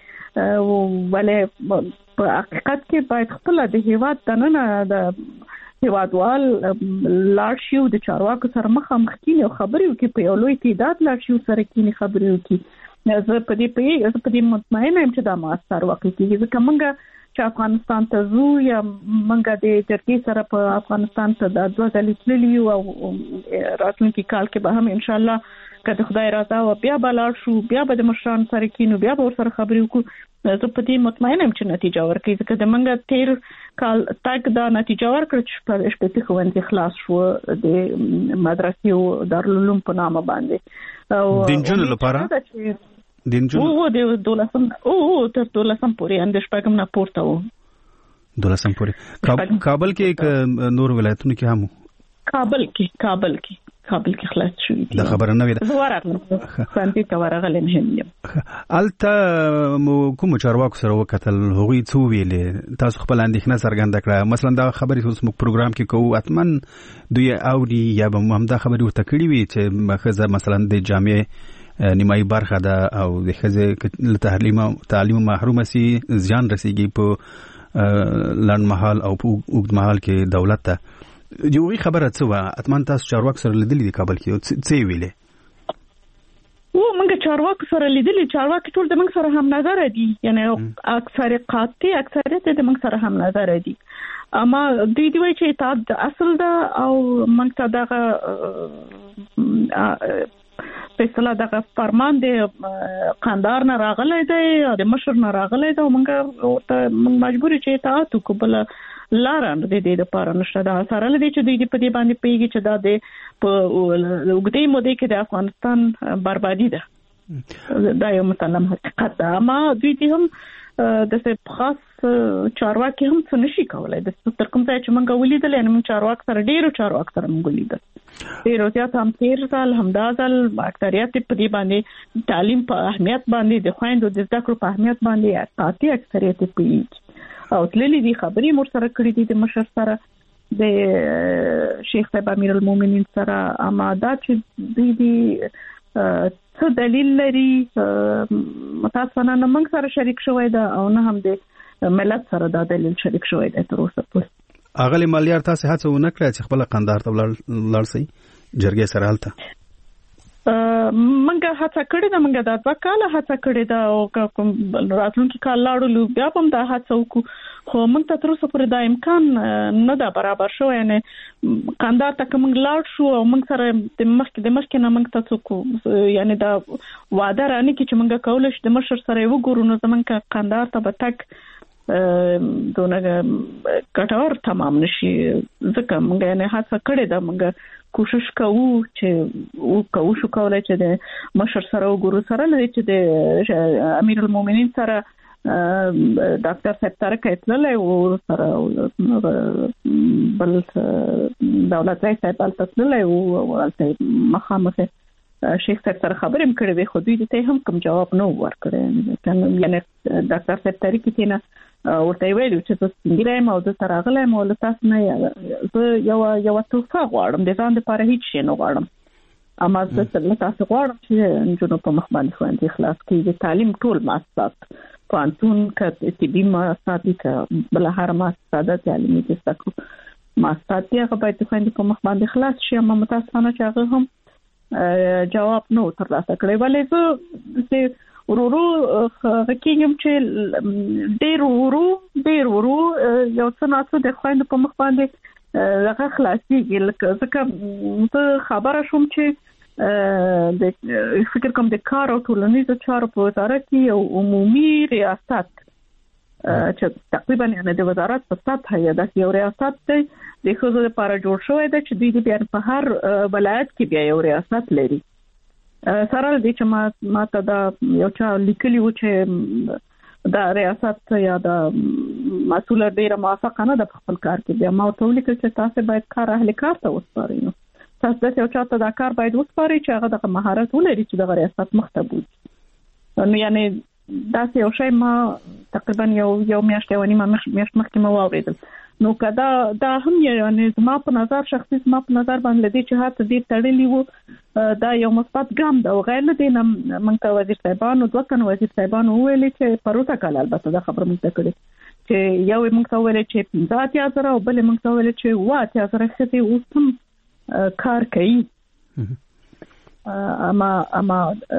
ولې په حقیقت کې باید خپل د هیواد دننه د هیوادوال لاړ شي او د چارواکو سره مخامخ کینی او خبرې وکړي په یو لوی تعداد لاړ شي سره کینی خبرې وکړي. زه په دې په زه په دې مطمئنه یم چې دا مؤثر واقع کیږي ځکه موږ چې افغانستان ته زو یا موږ د جرګې سره په افغانستان ته د دوه ځلې تللي او راتلونکي کال کې به هم ان شاء الله که د خدای رضا او بیا به لاړ شو بیا به د مشران سره کینو بیا به ورسره خبرې وکړو. زه په دې مطمئنه یم چې نتیجه ورکړي ځکه د موږ تیر کال تک دا نتیجه ورکړه چې په شپږ ښوونځي خلاص شو د مدرسې او دارالعلوم په نامه باندې او د انجونو لپاره دینجون او د دولسم او تر دولسم پورې اند شپږم نه پورته وو. دولسم پورې کابل کې نور ولایتونو کې هم کابل کې کابل کې کابل کې خلاص شوې دي. دا خبره نه وي ده. زه ورغلم څنګه تا ورغلم هم الته مو کوم چارواکو سره وکتل هغوی څو ویلې تاسو خپل اندېښنه څرګنده کړه مثلا دا خبرې اوس موږ پروګرام کې کوو اتمن دوی اوري یا به هم دا خبرې ورته کړې وي چې مخزه مثلا د جامعه نیمایي برخه ده او د خزه له تعلیم تعلیم محروم سي ځان رسیږي په لړن محل او په وګد محل کې دولت ته یوې خبره څه و اتمن تاسو چارواک سره لیدلې د کابل کې څه ویلې و موږ چارواک سره لیدلې چارواک ټول د موږ سره هم نظر دي یعنی اکثر قاطع اکثریت د موږ سره هم نظر دي اما دوی دی وایي چې اطاعت اصل ده او موږ ته دغه په اصطلاح دغه فرمان دی قندار نه راغلی دی د مشر نه راغلی دی موږ ورته موږ مجبور چې اطاعت وکړو بل لار نه دی د لپاره نشته دا سره لدی چې دوی په دې باندې پیږي چې دا د په وګړي مودې کې د افغانستان بربادي ده دا یو مسلم حقیقت ده اما دوی هم د څه خاص چارواکي هم څه نشي کولای د تر کوم ځای چې موږ ولیدل ان موږ چارواک سره ډیرو چارواک سره موږ ولیدل ډیرو زیات هم تیر سال همدا ځل اکثریت په دې باندې تعلیم په اهمیت باندې د خويندو د زده کړو په اهمیت باندې قاطع اکثریت په او تللی دي خبرې مر سره کړې دي د مشر سره د شیخ صاحب امیر المؤمنین سره اما دا چې دوی دي څه دلیل لري متاسفانه نه موږ سره شریک شوی دا او نه هم د ملت سره دا دلیل شریک شوی دی تر اوسه پورې. اغلی مالیار تاسو هڅه ونه کړئ چې خپل قندهار ته لاړ شئ جرګې سره هلته؟ منګه هڅه کړې ده، منګه دا دوه کاله هڅه کړې ده او کوم راتلونکي کال لاړو بیا هم دا هڅه وکړو، خو موږ ته تر اوسه پورې دا امکان نه ده برابر شوی. یعنی قندهار ته موږ لاړ شو او موږ سره د مخکې د مخکې نه موږ ته څوک یعنی دا وعده رانه کې چې موږ کولای شو د مشر سره وګورو نو زمونږ قندهار ته به تک دونه ګټور تمام نشي، ځکه موږ یعنی هڅه کړې ده، موږ کوشش کوو چې او کوو شو کولای چې د مشر سره وګورو، سره لري چې د امیر المؤمنین سره ډاکټر صاحب طارق اطلاع او سره بل دولت رئیس صاحب التسلل او ولته مخامخ شیخ صاحب سره خبرې هم کړې وي، خو دوی ته هم کوم جواب نه ورکړی. یعنی ډاکټر صاحب طارق تینا ورته ویلو چې تاسو څنګه او د سره غلې مو له تاسو نه زه یو یو توفه غواړم، د ځان لپاره هیڅ شی نه غواړم، اما زه له تاسو غواړم چې جنو په مخ باندې خوندې اخلاص کې د تعلیم ټول مؤسسات پانتون ک طبي مؤسسات ک بل هر مؤسسات تعلیمي تاسو مؤسسات هغه باید خوندې په مخ باندې اخلاص شي، اما متاسفانه چې هغه هم جواب نو ترلاسه کړی. ولې زه ورورو غکیم چې ډیر ورو ډیر ورو یو څه ناسو د خويند په مخ باندې هغه خلاصيږي، ځکه ته خبره شوم چې د فکر کوم د کار او ټولنیزو چارو په وزارت کې یو عمومي ریاست چې تقریبا یعنی د وزارت په سطح یا د یو ریاست دی د خو د لپاره جوړ شوی دی چې دوی بیا په هر ولایت کې بیا یو ریاست لري. سره دې چې ما ما ته دا یو چا لیکلی و چې دا ریاست یا دا مسؤل ډیره موافقه نه ده په خپل کار کې، بیا ما ته ولیکل چې تاسو باید کار اهل کار ته وسپارئ، نو تاسو د یو چا ته دا کار باید وسپارئ چې هغه د مهارت ولري چې د ریاست مخته بوځي. نو یعنی دا یو شی ما تقریبا یو یو میاشت یو نیمه میاشت مخکې ما واوریدل، نو کدا دا هم یعنی زما په نظر شخصي زما په نظر باندې دې چې هات دې تړلی وو دا یو مثبت ګام ده، او غیر له دې نه موږ ته وزیر صاحبانو دوه کنه وزیر صاحبانو ویلي چې پروسه کال البته دا خبره موږ ته کړې چې یو موږ ته ویلي چې پنځه اتیا زره او بل موږ ته ویلي چې اوه اتیا زره ښځې اوس هم کار کوي. اما اما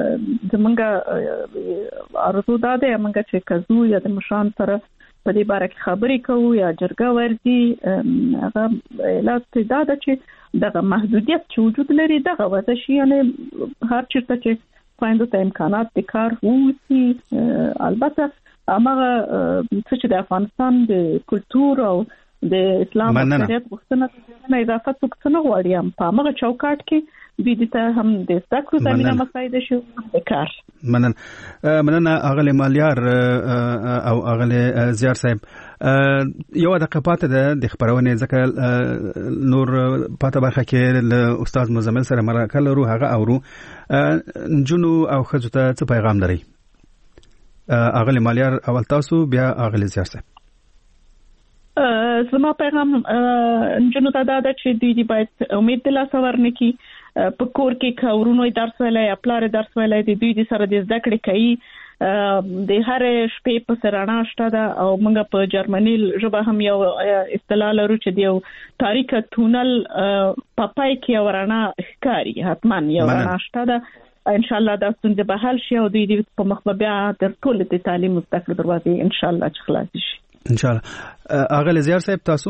زمونږ ارزو دا ده موږ چې کزو یا د مشان سره په دې باره کې خبرې کوو یا جرګه ورځي، هغه علت دا ده چې دغه محدودیت چې وجود لري دغه وځي شي، یعنی هر چیرته چې خويندو ته امکانات د کار ووسی، البته هغه چې د افغانستان د کلچر او د اسلام او شریعت غوښتنه نه اضافه څه غواړي، هم په هغه چوکاټ کې دوی ته هم د ذکر زمينه مساعده شو د کار. منن مننه اغلی مالیار او اغلی زیار صاحب، یو د قپات د خبرونه ځکه نور پاته برخه کې له استاد مزمل سره مرکه لرو، هغه اورو جنو او خزو ته څه پیغام لري؟ اغلی مالیار اول تاسو بیا اغلی زیار صاحب. زما پیغام جنو ته دا ده چې دوی باید امید د لاس ورنه کی په کور کې کورونو درس ویلای خپل درس ویلای د دوی د سره د زده کړې کوي، د هر شپې په سرانه شته ده، او موږ په جرمني ژبه هم یو اصطلاح لرو چې د یو تاریخ تونل په پای کې ورانه ښکاری، حتما یو ورانه شته ده. ان شاء الله دا څنګه به حل شي او دوی په مخببیا تر ټول د تعلیم مستقل دروازې ان شاء الله چې خلاص شي ان شاء الله. اغه زیار صاحب تاسو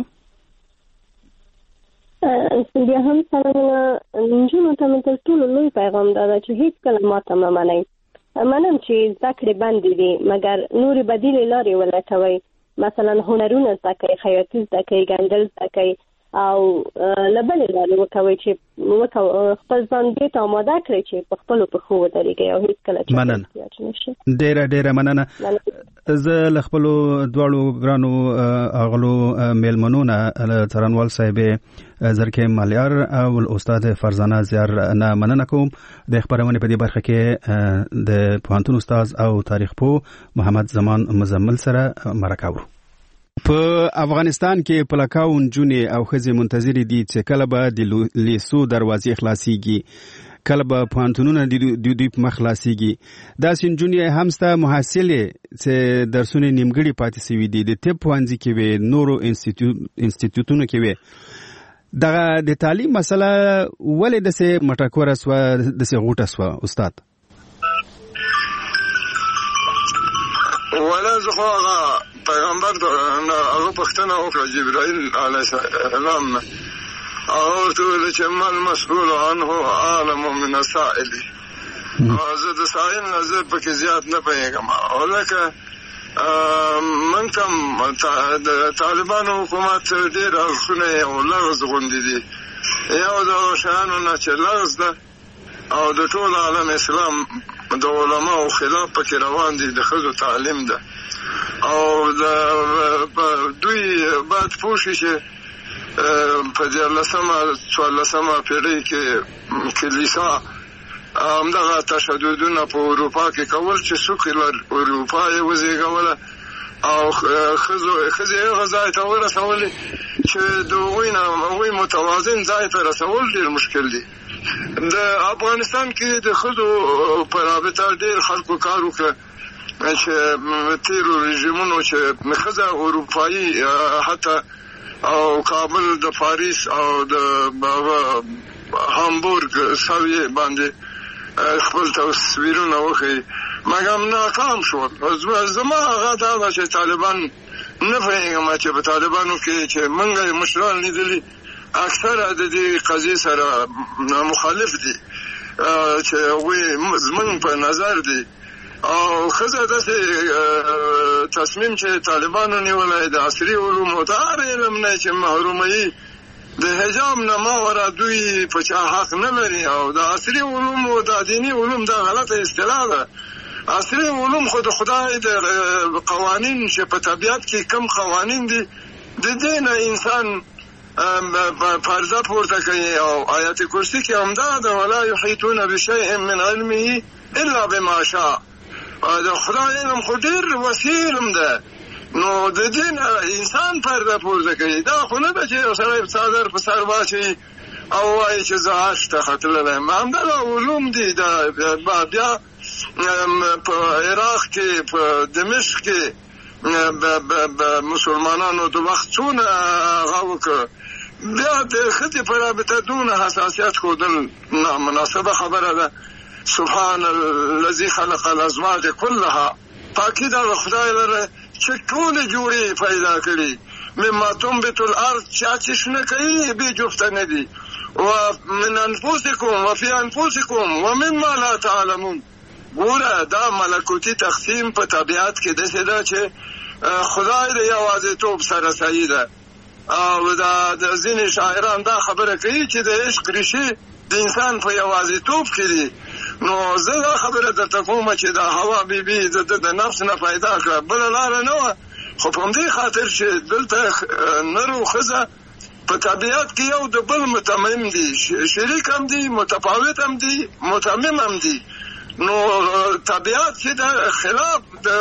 بیا هم څنګه نجونو ته مې ټول لوی پیغام دا چې هیڅ کله ماته نه منئ، منم چې ذکر باندې دي مګر نوري بدیل لاري ولټوي، مثلا هنرونه زکه خیاطي زکه ګندل زکه او لبل لاري وکوي چې وکاو خپل ځان دې ته آماده کړی چې په خپل په خو درېږي او هیڅ کله چې مننه ډېر ډېر مننه. زه له خپل دواړو ګرانو اغلو میلمنونه ترنوال صاحب زرکه مالیار او استاد فرزانه زیار نه مننه کوم. د خبرونه په دې برخه کې د پوهنتون استاد او تاریخ پوه محمد زمان مزمل سره مرکه وکړو. په افغانستان کې پلکاون جونې او خزې منتظر دي چې کله به د لیسو دروازې خلاصيږي. کله به پوهنتونونه د دوی په مخ خلاصېږي. داسې نجونې هم سته محصلې چې درسونه نیمګړي پاتې سوي دي، د طب پوهنځي کې وې، نورو انسټیټیوټونو کې وې. دغه د تعلیم مسله ولې داسې مټکوره سوه، داسې غوټه سوه استاد؟ ولا زه خو هغه پیغمبر هغه پوښتنه وکړه جبرائیل علیه السلام نه، هغه ورته وویل چې ما المسؤول عنه اعلم من السائل. زه د سائل نه زه پکې زیات نه پوهېږم. ولکه موږ ته د طالبانو حکومت ډېر اړخونه یو لغز غوندې دي. یو د هغو شیانو نه چې لغز ده او د ټول عالم اسلام د علماو خلاف پکې روان دي، د ښځو تعلیم ده. او د دوی باید پوه شي چې په دیارلسمه څوارلسمه پېړۍ کې کلیسا همدغه تشددونه په اروپا کې کول چې سوکیلر اروپا یې وزېږوله او ښځې هغه ځای ته ورسولې چې د هغوی نه هغوی متوازن ځای ته رسول ډېر مشکل دي. د افغانستان کې د ښځو په رابطه ډېر خلکو کار وکړه چې تېرو رژیمونو چې ښځه اروپایي حتی او کابل د پاریس او د هامبورګ سویې باندې خپل تصویرونه وښیي، مګر ناکام شول. زما هغه دا ده چې طالبان نه پوهېږم چې په طالبانو کې چې موږ یې مشران لیدلي اکثره د دې قضیې سره مخالف دي چې هغوی زموږ په نظر دي. او ښځه داسې تصمیم چې طالبانو نیولی د عصري علومو د هر علم نه چې محروموي، د حجاب نه ماوره دوی په چا حق نه لري. او د عصري علومو د دیني علوم دا غلطه اصطلاح ده. عصري علوم خو د خدای د قوانین چې په طبیعت کې کم قوانین دي د دې نه انسان پرده پورته کوي. او آیت کرسی کې همدا ده ولا یحیطون بشیء من علمه الا بما شاء. د خدای علم خو ډېر وسیع علم ده، نو د دې نه انسان پرده پورته کوي. دا خو نه ده چې یو سړی څادر په سر واچوي او وایي چې زه حج ته ختللی یم. همدغه علوم دي. بیا په عراق کې په دمشق کې مسلمانانو د وخت څونه هغه وکړه، بیا د ښځې په رابطه دونه حساسیت ښودل نامناسبه خبره ده. سبحان الذي خلق الازواج كلها، پاکی دا خدای لره چې ټولې جوړې پیدا کړي. مما تنبت الارض، چا چې شنه کوي بې جفته نه دي. ومن انفسکم وفي انفسکم ومما لا تعلمون. ګوره دا ملکوتی تقسیم په طبیعت کې داسې ده چې خدای د یوازېتوب سره صحیح ده. او دا د ځینې شاعران دا خبره کوي چې د عشق ریښې د انسان په یوازېتوب کې دي. نو زه دا خبره درته کومه چې دا حوا بیبي د نفس نه پیدا کړه، بله لاره نه وه. خو په همدې خاطر چې دلته نر او ښځه په طبیعت کې یو د بل متمم دي، شریک هم دي، متفاوت هم دي، متمم هم دي. نو طبیعت چې د خلاف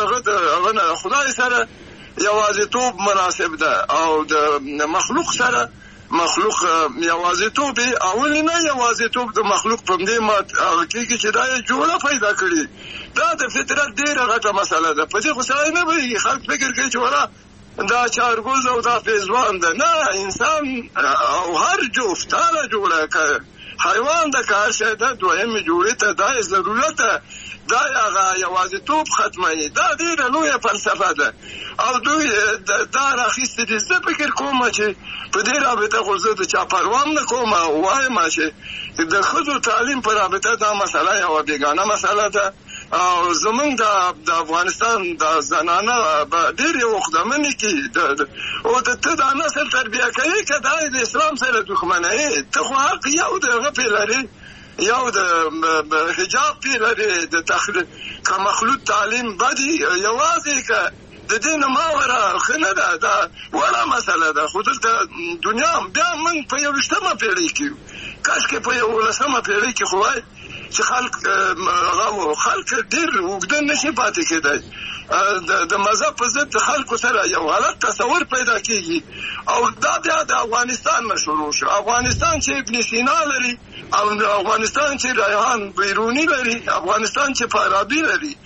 د خدای سره یوازېتوب مناسب ده او د مخلوق سره مخلوق یوازېتوب اولې نه یوازېتوب د مخلوق په دې مات هغه کېږي چې دا یې جوړه پیدا کړي. دا د فطرت ډېره غټه مسله ده. په دې خو سړی نه پوهېږي، خلک فکر کوي چې وره دا چارګوز او دا پیزوان ده. نه، انسان او هر جفت هره جوړه که حیوان ده که هر شی ده دویمې جوړې ته دا یې ضرورت ده. دا هغه یوازېتوب ختموي. دا ډېره لویه فلسفه ده او دوی دا راخیستې دي. زه فکر کوم چې په دې رابطه خو زه د چا پروا هم نه کوم او وایم چې د ښځو تعلیم په رابطه دا مسله یوه بېګانه مسله ده. او زمونږ د افغانستان د زنانه به ډېرې وخدمنې کړي او د ته دا نسل تربیه کوي که دا د اسلام سره دښمنوي. ته خو حق یو د هغه پې لري، یو د حجاب پې لري، د تخلیق که مخلوط تعلیم بدي یوازې که د دې نه ماوره ښه نه ده. دا وړه مسله ده. خو دلته دنیا بیا موږ په یوویشتمه پېړۍ کې یو، کاشکې په یولسمه پېړۍ کې خو وای چې خلک هغه خلک ډېر اوږده نشي پاتې کېدی. د مذهب په ضد خلکو سره یو غلط تصور پیدا کیږي او دا بیا د افغانستان نه شروع شو. افغانستان چې ابن سینا لري او افغانستان چې ریحان بیرونی لري، افغانستان چې فارابي لري،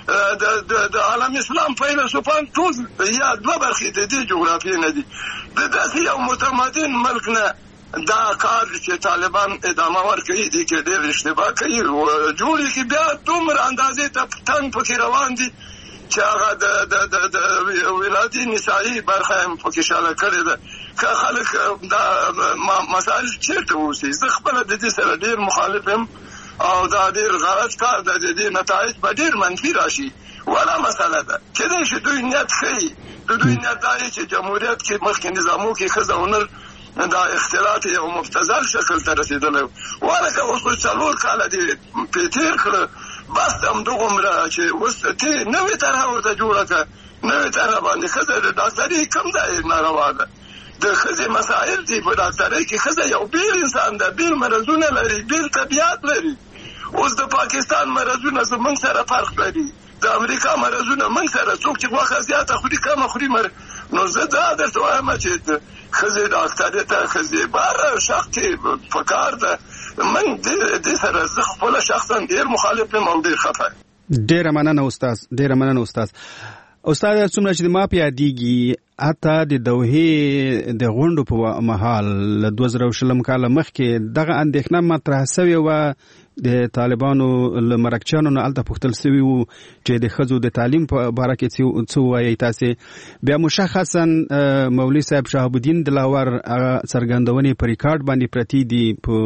د د عالم اسلام فیلسوفان ټول یا دوه برخې د دې جغرافیې نه دي. د داسې یو متمدن ملک نه دا کار چې طالبان ادامه ورکوي دي کې ډېر اشتباه کوي او جوړي کې بیا دومره اندازې ته تنګ پکې روان دي چې هغه د د د ولادي نسایي برخه هم پکې شاله کړې ده. که خلک دا مسائل چیرته اوسي، زه خپله د دې سره ډېر مخالف یم او دا ډېر غلط کار ده. د دې نتایج به ډېر منفي راشي. ولا مسله ده کېدای شي دوی نیت ښیي، د دوی نیت دا دی چې جمهوریت کې مخکې نظامو کې ښځه هنر دا اختلاط یو مبتذل شکل ته رسېدلی ولکه اوس خو څلور کاله دې پرې تېر کړه، بس همدغومره چې اوس ته نوې طرحه ورته جوړه کړه، نوې طرحه باندې ښځه د ډاکټري کوم ځای ناروا ده. د ښځې مسایل دي په ډاکټرۍ کې ښځه یو بیل انسان ده، بیل مرضونه لري، بیل طبیعت لري. اوس د پاکستان مرضونه زموږ سره فرق لري، د امریکا مرضونه موږ سره، څوک چې غوښه زیاته خوري کمه خوري مر نو زه دا درته وایم چې ښځې ډاکټرۍ ته ښځې بهر شخص کې په کار ده. من دې سره زه خپله شخصا ډېر مخالف یم او ډېر خفه یم. ډېره مننه استاد، ډېره مننه استاد. استاد څومره چې ما په یادېږي حتی د دوحې د غونډو په مهال له دوه زره شلم کاله مخکې دغه اندېښنه مطرح سوې وه د طالبانو له مرکچیانو نه هلته پوښتل سوي وو چې د ښځو د تعلیم په باره کې څه ووایئ تاسې. بیا مشخصا مولوي صاحب شهاب الدین دلاور هغه څرګندونې په ریکارډ باندې پرتې دي په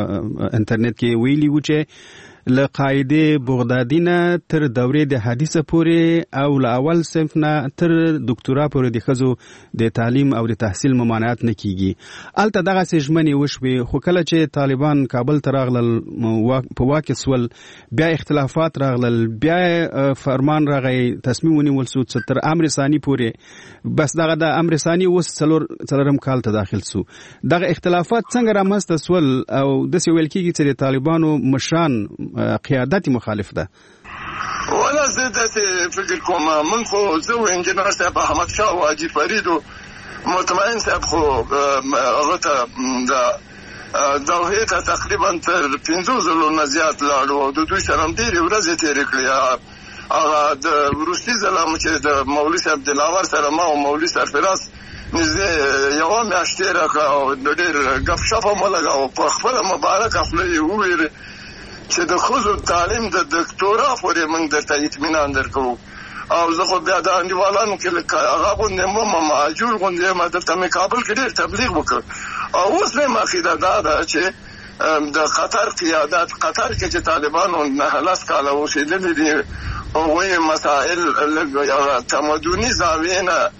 انټرنیټ کې ویلي وو چې له قاعده بغدادي نه تر دورې د حدیثه پورې او له اول صنف نه تر دکتورا پورې د ښځو د تعلیم او د تحصیل ممانعت نه کیږي. هلته دغسې ژمنې وشوې، خو کله چې طالبان کابل ته راغلل په واک سول، بیا اختلافات راغلل، بیا فرمان راغی، تصمیم ونیول سو تر امر ثاني پورې. بس دغه د امر ثاني اوس څلور څلورم کال ته داخل سو. دغه اختلافات څنګه رامنځته سول او داسې ویل کېږي چې د طالبانو مشران قیادت مخالف ده؟ ولا زه داسې فکر کوم. من خو زه و انجینر صاحب احمد شاه او حاجي فرید و مطمئن صاحب خو هغه ته د دوحې ته تقریبا تر پنځو ځلو نه زیات لاړو او د دوی سره هم ډېرې ورځې تېرې کړې. هغه د وروستي ځله چې د مولوي صاحب دلاور سره ما او مولوي سرفراز نږدې یوه میاشت تېره کړه او ډېر ګپ شپ هم ولګاوه. په خپله مبارکه خوله یې وویلې چې د ښځو تعلیم د دکتورا پورې موږ درته اطمینان درکوو. او زه خو بیا د انډیوالانو کې لکه هغه غوندې یم، مهاجور غوندې یم، دلته مې کابل کې ډېر تبلیغ وکړ. او اوس مې عقیده دا ده چې د قطر قیادت قطر کې چې طالبانو نهه لس کاله اوسېدلي دي، هغوی مسایل لږ تمدني زاویې نه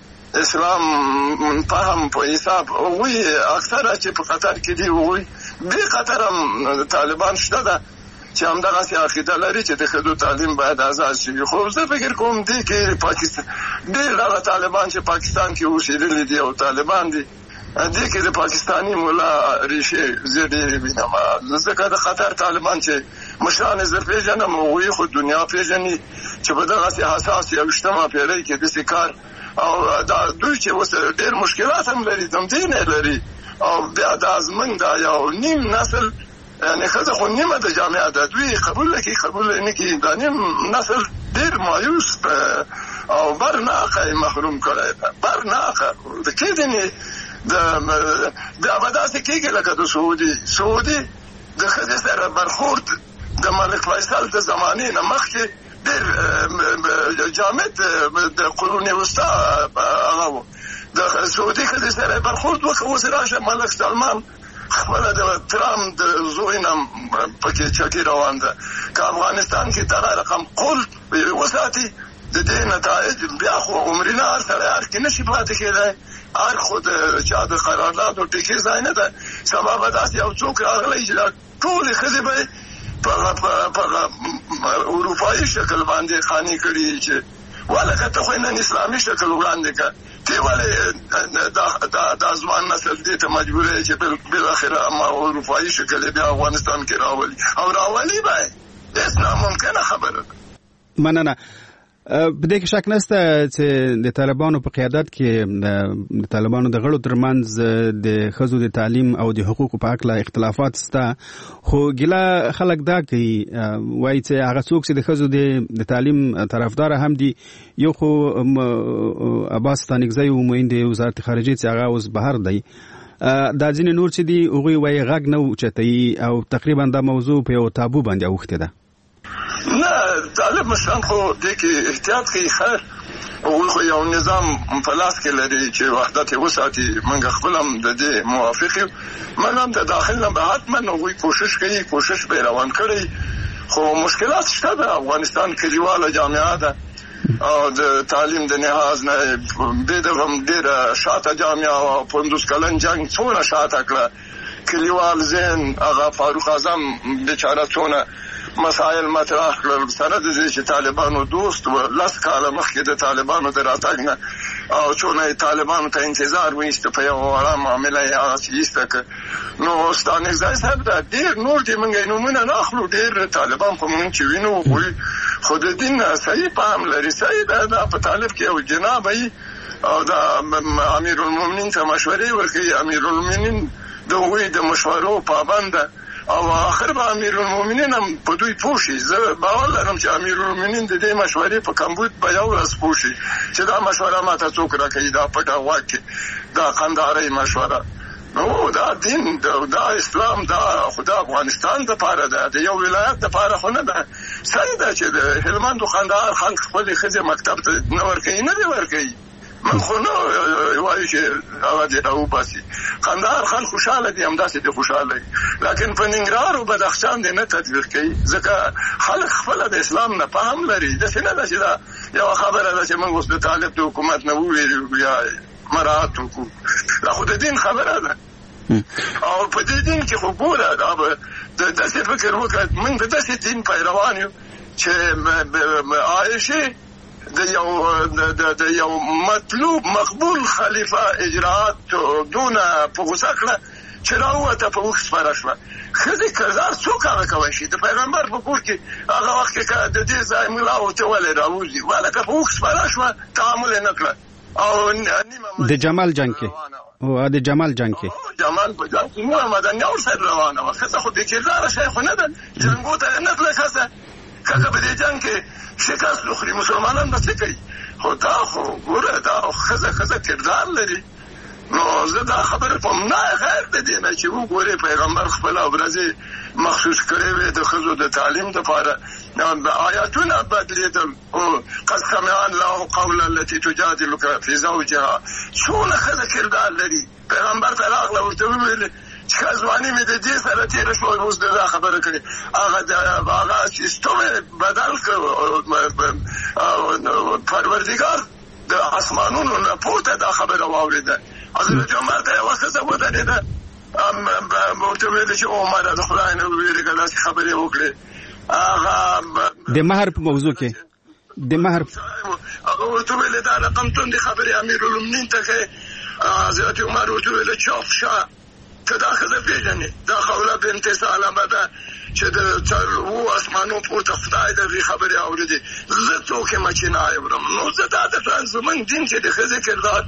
اسلام فهم په حساب هغوی اکثره چې په قطر کې دي هغوی دې قطر هم طالبان شته ده چې همدغسې عقیده لري چې د ښځو تعلیم باید آزاد شي. خو زه فکر کوم دې کې پاکستان ډېر هغه طالبان چې پاکستان کې اوسېدلي دي او طالبان دي دې کې د پاکستاني ملا ریشې زه ډېرې وینم. ځکه د قطر طالبان چې مشران یې زه پېژنم هغوی خو دنیا پېژني چې په دغسې حساس یویشتمه پېړۍ کې داسې کار او دا دوی چې اوس ډېر مشکلات هم لري، تمدین یې لري او بیا دا زموږ دا یو نیم نسل یعنې ښځه خو نیمه د جامعه ده، دوی قبول نه کړي قبول نه کړي، دا نیم نسل ډېر مایوس او برناقه یې محروم کړی ده. برناقه د کېدنې بیا به داسې کېږي لکه د سعودي سعودي د ښځې سره برخورد د ملک فیصل د زمانې نه مخکې ډېر جامد د قرون وسطا هغه و. د سعودي ښځې سره برخورد وکړه. اوس راشه ملک سلمان خپله د ترام د زوی نه پکې چټي روان ده. که افغانستان کې دغه رقم قول وساتي د دې نتایج بیا خو عمرینه هر سړی هر کې نشي پاتې کېدی. هر خو د چا د قرارداد او ټیکې ځای نه ده. سبا به داسې یو څوک راغلی چې دا ټولې ښځې به په اروپایي شکل باندې خاني کړي چې ولکه ته خو نن اسلامي شکل وړاندې کړه. تی ولې دا ځوان نسل دې ته مجبوره چې بالاخره ما اروپایي شکل بیا افغانستان کې راولي او راولي به هېڅ ناممکنه خبره ده. مننه. په دې کې شک نشته چې د طالبانو په قیادت کې د طالبانو د غړو ترمنځ د ښځو د تعلیم او د حقوقو په اړه اختلافات شته، خو ګیله خلک دا کوي وایي چې هغه څوک چې د ښځو د تعلیم طرفدار هم دي، یو خو عباس ستانکزی وموین د وزارت خارجه چې هغه اوس بهر دی، دا ځینې نور چې دي هغوی وایي غږ نه اوچتوي او تقریبا دا موضوع په یو تابو باندې اوښتې ده. نه طالب مشران خو دې کې احتیاط کوي، خیر هغوی خو یو نظام په لاس کې لري چې وحدت یې وساتي، موږ خپل هم د دې موافق یو، موږ هم د داخل نه به حتما هغوی کوشش کوي، کوشش به روان کړی، خو مشکلات شته. د افغانستان کلیواله جامعه ده او د تعلیم د نهاز نه به د هم ډېره شاته جامعه او پنځوس کلن جنگ څونه شاته کړه، کلیوال ذهن هغه فاروق اعظم بیچاره څونه مسائل مطرح کړل، سره د دې چې طالبانو دوست و لس کاله مخکې د طالبانو د راتګ نه او څونه طالبانو ته انتظار وایسته په یو وړه معامله یې هغسې ایسته کړ. نو ستانکزی صاحب دا ډېر نور دي، موږ یې نومونه نه اخلو، ډېر طالبان خو موږ چې وینو هغوی خو د دین صحیح فهم لري، صحیح ده دا په طالب کې یو جناب وي او دا امیرالمؤمنین ته مشورې ورکوي، امیرالمؤمنین د هغوی د مشورو پابند ده او آخر به امیرالمؤمنین هم په دوی پوه شي. زه باور لرم چې امیرالمؤمنین د دې مشورې په کمبود به یو ورځ پوه شي چې دا مشوره ماته څوک راکوي، دا پټه غوږ کې دا قندهارۍ مشوره. نو دا دین دا اسلام دا خو د افغانستان دپاره ده، د یو ولایت دپاره خو نه ده. صحیح ده چې د هلمند و قندهار خلک خپلې ښځې مکتب ته نه ورکوي، نه دې ورکوي، من خو نه وایو چې هغه دې راوباسي. قندهار خلک خوشحاله دي، همداسې دې خوشحاله دي، لیکن په ننګرهار او بدخشان دې نه تطبیق کوي، ځکه خلک خپله د اسلام نه فهم لري. داسې نه ده چې دا یوه خبره ده چې موږ اوس د طالب د حکومت نه وویرو یا مراعات وکړو، دا خو د دین خبره ده. او په دې دین کې خو ګوره دا به داسې فکر وکړه، موږ د داسې دین پیروان یو چې عایشې د یو د یو مطلوب مقبول خلیفه اجراءات دونه په غوسه کړه چې راووته په اوښ سپاره شوه. ښځې کردار څوک هغه کولی شي؟ د پیغمبر په کور کې هغه وخت کې که د دې ځای ملا ورته ولې راوځي، ولکه په اوښ سپاره شوه تعامل یې نه کړه. او د جمال جنګ کې او د جمال جنګ کې جمال په جنګ کې نور مدني اور سره روانه وه، ښځه خو بې کرداره شی خو نه ده، جنګو ته نه تله ښځه، ښځه په دې جنګ کې شکست وخوري، مسلمانان به څه کوي؟ خو دا خو ګوره دا ښځه ښځه کردار لري. نو زه دا خبره کوم نه غیر د دې نه چې وګورې پیغمبر خپله ورځې مخصوص کړې وې د ښځو د تعلیم دپاره، آیاتونه بدلېدل، قد سمع الله قول التي تجادلك في زوجها، څونه ښځه کردار لري. پیغمبر ته راغله ورته وویل چې ځواني مې د دې سره تېره شوه، اوس د دا خبره کړې، هغه هغه سیستم یې بدل کړ، پروردګار د اسمانونو نه پورته دا خبره واورېده. حضرت عمر ته یوه ښځه ودرېده، ورته ویلې چې عمره د خدای نه وویرېږه، داسې خبرې وکړې. هغه د مهر په موضوع کې د مهر هغه ورته ویلې دا رقم توندې خبرې امیرالمؤمنین ته کوې. حضرت عمر ورته ویلې چوپ شه، ته دا ښځه پېژنې، دا خوله بنت ثعلبه ده چې د څلورو اسمانو پورته خدای د دې خبرې اورېدې، زه څوک یم چې نه اورم. نو زه دا د زموږ دین چې د ښځې کردار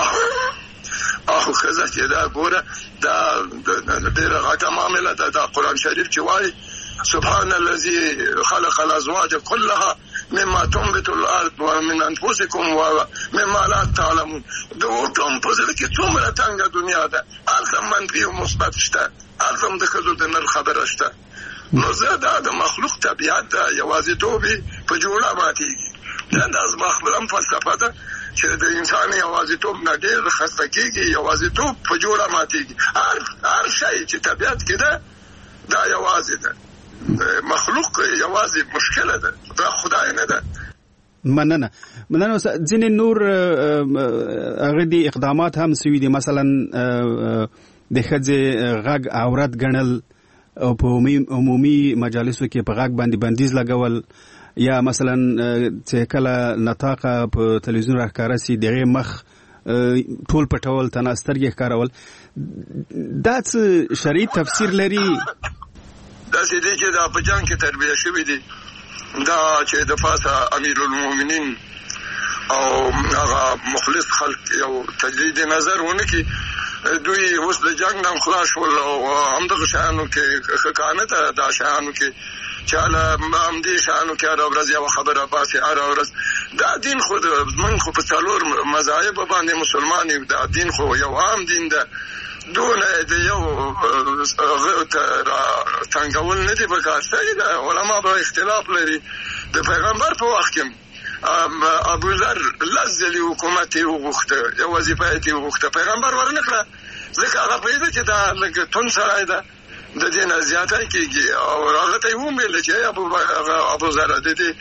او ښځه چې دا ګوره دا ډېره غټه معامله ده. دا قرآن شریف چې وایي سبحان الذي خلق الازواج كلها مما تنبت الارض ومن انفسكم ومما لا تعلمون، د اوټوم په زړه کې څومره تنګه دنیا ده، هلته منفي او مثبت شته، هلته هم د ښځو د نر خبره شته. نو زه دا د مخلوق طبیعت ده، یوازېتوب یې په جوړه ماتېږي. دا زما خپله هم فلسفه ده چې د انسان یوازېتوب نه ډېر خسته کېږي، یوازېتوب په جوړه ماتېږي. هر شی چې طبیعت کې ده دا یوازې ده، مخلوق یوازې مشکله ده، دا خدای نه ده. مننه مننه. ځینې نور هغه دي اقدامات هم سوي دي، مثلا د ښځې غږ عورت ګڼل او په عمومي مجالسو کې په غږ باندې بندیز لګول، یا مثلا چې کله نطاقه په تلویزیون راښکاره سي دغې مخ ټول پټول، تنه سترګې ښکارول، دا څه شرعي تفسیر لري؟ داسې دی چې دا په جنګ کې تربیه شوي دي، دا چې د پاسه امیر المؤمنین او هغه مخلص خلک یو تجدید نظر ونکي دوی اوس د جنگ نام خلاص شول او همدغه شانو کې خکانه ته دا شانو کې چاله هم دې شانو کې هر ورځ یو خبره باسي هر ورځ دا دین خو من خو په څلور مذاهب باندې مسلمان یو دا دین خو یو عام دین ده دون د یو څنګهول نه دی په کار صحیح ده علما به اختلاف لري د پیغمبر په وخت کې ابو ذر لزلی حکومت وغوښته یو وظیفه یې وغوښته پیغمبر ورنکړه ځکه هغه پیدا چې دا لکه تون سره ده د دې نه زیاته کېږي او هغه ته وویل چې ابو ابو ذر د دې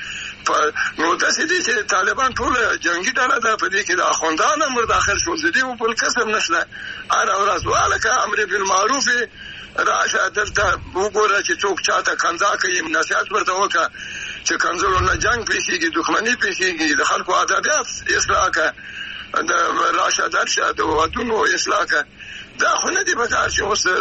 نو داسې دي چې طالبان ټول جنگي ډله ده په دې کې د اخوندان امر داخل شول د دې په بل کسب نشته هر ورځ والکه امر بالمعروف راشه دلته وګوره چې څوک چاته کنځا کوي نصیحت ورته وکړه چې کنځلو نه جنگ پیښیږي دښمني پیښیږي د خلکو ادبیات اصلاح کړه د راشه درشه د ودونو اصلاح کړه دا خو نه دي په کار چې اوس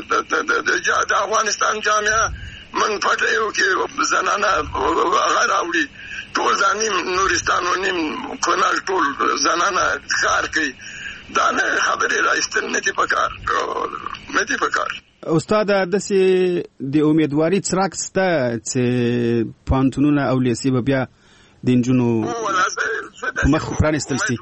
د افغانستان جامعه من پټه یو کې زنانه هغه راوړي ټول ځانیم نورستان و نیم کنال ټول زنانه کار کوي دا نه خبرې راایستل نه دي په کار نه دي په کار استاد داسې د امیدواري څرک شته چې پوهنتونونه او لیسې به بیا د نجونو مخ پرانیستل شي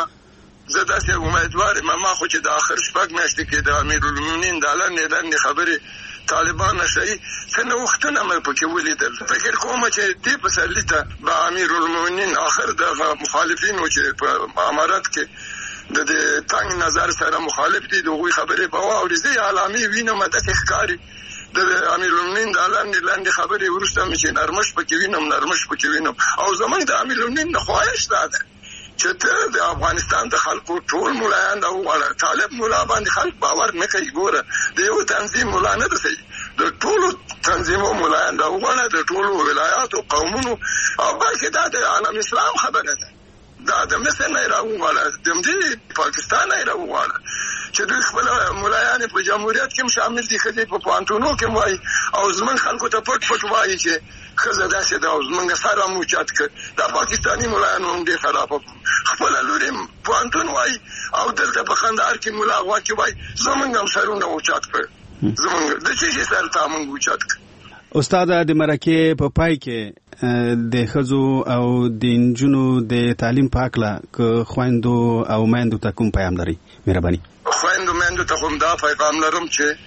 زه داسې امیدوار یم ما خو چې د آخر شپږ میاشتې کې د امیرالمؤمنین د لنډې لنډې خبرې طالبان نشي څه نوښتونه مې پکې ولیدل فکر کوم چې دې پسرلي ته به امیرالمؤمنین آخر دغه مخالفینو چې په امارت کې د دې تنګ نظر سره مخالف دي دغه خبرې په واوري زی علامي وینم د ښکاری د امیرالمؤمنین د لاندې لاندې خبرې ورسته مې چې نرمش پکې وینم نرمش پکې وینم او زمونږ د امیرالمؤمنین نه خواهش ده چې ته د افغانستان د خلکو ټول مولایان دا وغواړه طالب مولا باندې خلک باور نه کوي ګوره د یو تنظیم مولا نه دی د ټولو تنظیمو مولایان دا وغواړه د ټولو ولایاتو قومونو او بلکې دا د عالم اسلام خبره ده دا د مصر نه راوغواړه د دې پاکستان نه راوغواړه چې دوی خپل مولایان په جمهوریت کې شامل دي خدای په پوانتونو کې وای او زمون خلکو ته پټ پټ وایي چې خزه داسې دا اوس موږ سره مو چات ک دا پاکستانی مولایان هم دې خراب خپل لوري پوانتون وای او دلته په خندار کې مولا واکي وای زمونږ هم سرونه او چات ک زمونږ د چې سره تامن او چات ک استاد د مرکه په پای کې د خزو او د نجونو د تعلیم په اړه ک خويندو او مېندو ته کوم پیغام لري مهرباني خويندو مېندو ته کوم دا پیغام لرم چې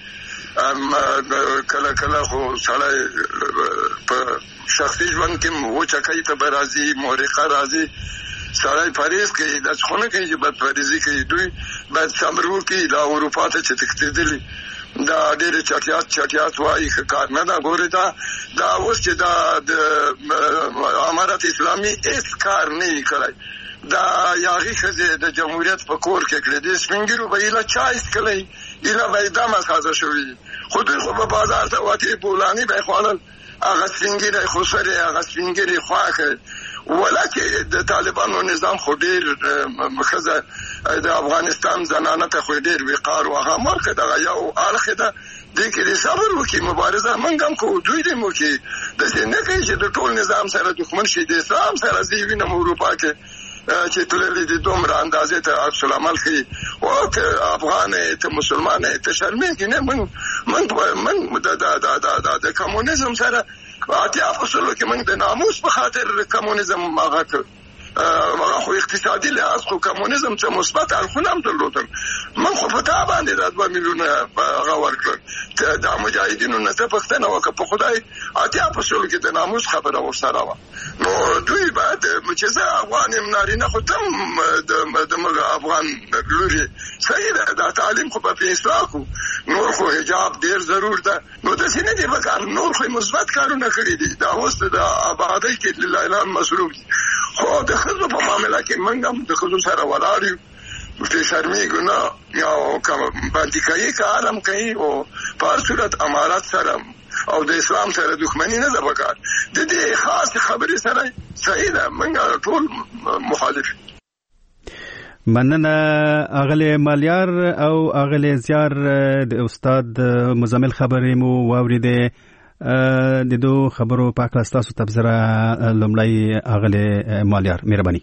کله کله خو سړی په شخصي ژوند کې وچه کوي ته برازي مورقه راځي سړی پاریس کې د څونه کې چې بد پاریزي کې دوی بعد سمرو کې دا اروپا ته چې تکتیدلی دا ډېر چټیات چټیات وایي کار نه دا ګوري دا دا اوس چې دا د امارت اسلامي هیڅ کار نه کوي دا یاغي خزه د جمهوریت په کور کې کړی د سپینګرو به اله چایس کړی اله به دمه سازه شوی خو دوی خو په بازار ته واتی بولانی به خوانل هغه سپینګری خو سره هغه سپینګری خواخه ولکه د طالبانو نظام خو ډیر خزه د افغانستان زنانه ته خو ډیر وقار او هغه مرکه دا یو اړخ ده د کې صبر وکي مبارزه منګم کو دوی دې مو کې د څنګه کې چې د ټول نظام سره دښمن شي د اسلام سره زیوی نه اروپا کې چې تللی د دومره اندازې ته عکس العمل کوي او که افغان ته مسلمان ته شرمېږي نه من من من د د د د کمونیزم سره اتیا فصلو کې من د ناموس په خاطر کمونیزم ماغه هغه خو اقتصادي لحاظ خو کمونیزم څخه مثبت اړخونه درلودل من خو په تا باندې د دوه میلیونه هغه ورکړ د مجاهدینو نه څه پښتنه وکړه په خدای اتیا فصلو کې د ناموس خبره ورسره و نو دوی بعد چې زه افغان نارینه خو تم د د افغان لوري صحیح ده د تعلیم خو په اصلاح کو نور خو حجاب ډیر ضرور ده نو د سینې دی په کار نور خو مثبت کارونه کړی دي دا اوس د آبادی کې لله اعلان مصروف خو د خزو په معاملې کې منګم د خزو سره ولاړ یو چې شرمېږو نه یا کوم باندې کوي کارم کوي او په هر صورت امارات سره او د اسلام سره دښمنی نه ده وکړ د دې خاص خبرې سره صحیح ده منګه ټول مخالف مننه اغله مالیار او اغله زیار د استاد مزمل خبرې مو واوریده د دو خبرو په اړه تاسو تبصره لومړی اغله مالیار مهرباني.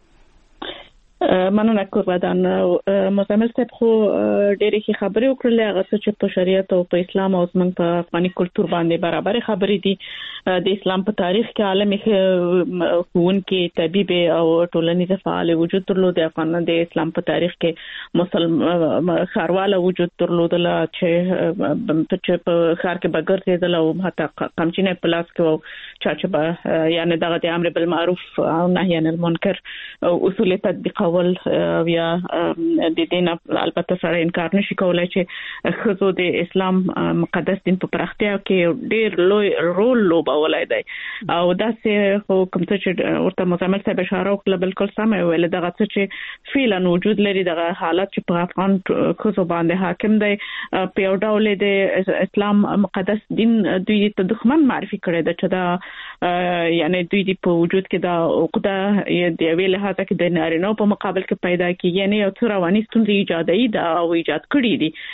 مننه قربان. مزمل صاحب خو ډېرې ښې خبرې وکړلې، هغه څه چې په شریعت او په اسلام او زموږ په افغاني کلتور باندې برابر خبرې دي. د اسلام په تاریخ کې عالمي ښوونکي، طبيب او ټولنیز فعال وجود درلود. افغان د اسلام په تاریخ کې مسلمان خارواله وجود درلودل چې په خار کې بغرزیدل او حتی قمچینه پلاس کې چا چې به یعنی دغه د امر بالمعروف او نهي عن المنکر اصول تطبیق ول یا د دین البته سره انکار نشي کولای چې خزو د اسلام مقدس دین په پراختیا کې ډېر لوی رول لوبولای دی. او داسې خو کوم څه چې ورته مزمل صاحب اشاره وکړه بالکل سم ویل، دغه څه چې فعلا وجود لري، دغه حالت چې په افغان خزو باندې حاکم دی په یو ډول د اسلام مقدس دین دوی ته دښمن معرفي کړی دی چې دا یعنی دوی په وجود کې دا عقده د ویل لحاظه کې د نارینه په مقابل کې پیدا کیږي، یعنی یو څه رواني ستونزې ایجادوي دا او ایجاد کړي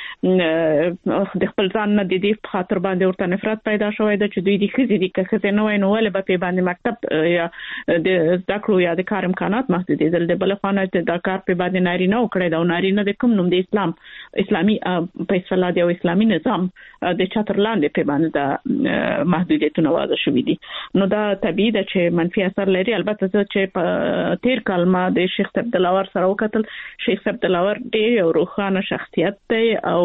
دي. د خپل ځان نه د دې خاطر باندې ورته نفرت پیدا شوی دی چې دوی د ښځې دي که ښځې نه وای نو ولې به په باندې مکتب یا د زده کړو یا د کار امکانات محدودېدل. د بل خوا نه دا کار په باندې نارینه وکړی دا او نارینه د کوم نوم د اسلام اسلامي په اصطلاح دی او اسلامي نظام د چتر لاندې په باندې د محدودیتونه واضح شوي دي. نو دا طبیعي ده چې منفي اثر لري. البته چې په تیر کال ما د شیخ عبدالله سره وکتل، شیخ عبدالله ډېر یو روښانه شخصیت دی او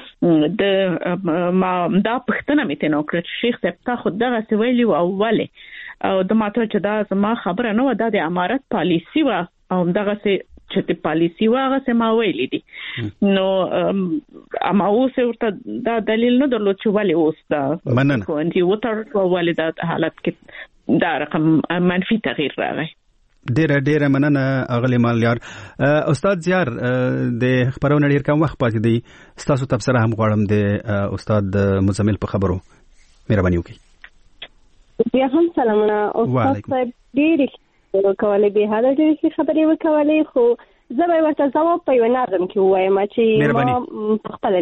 د ما دا پښتنه مې ته نو کړ شیخ صاحب تا خود دغه سویلی او ولې او د ماته چې دا زما خبره نه و، دا د امارت پالیسی و او دغه چې د پالیسی واغه سم ویلې دي. نو اما اوس ورته دا دلیل نه درلود چې ولې اوس دا مننه کوي وتر ولې دا حالت کې دا رقم منفي تغییر راغی. ډیره ډیره مننه اغلی مالیار. استاد زیار د خبرونه ډیر کم وخت پاتې دی، تاسو تبصره هم غواړم د استاد مزمل په خبرو مهرباني وکړئ. بیا هم سلامونه استاد صاحب، ډیره وکولې به حاله ډیره خبرې وکولې، خو زه به ورته ځواب په یو نظم کې وایم چې ما خپل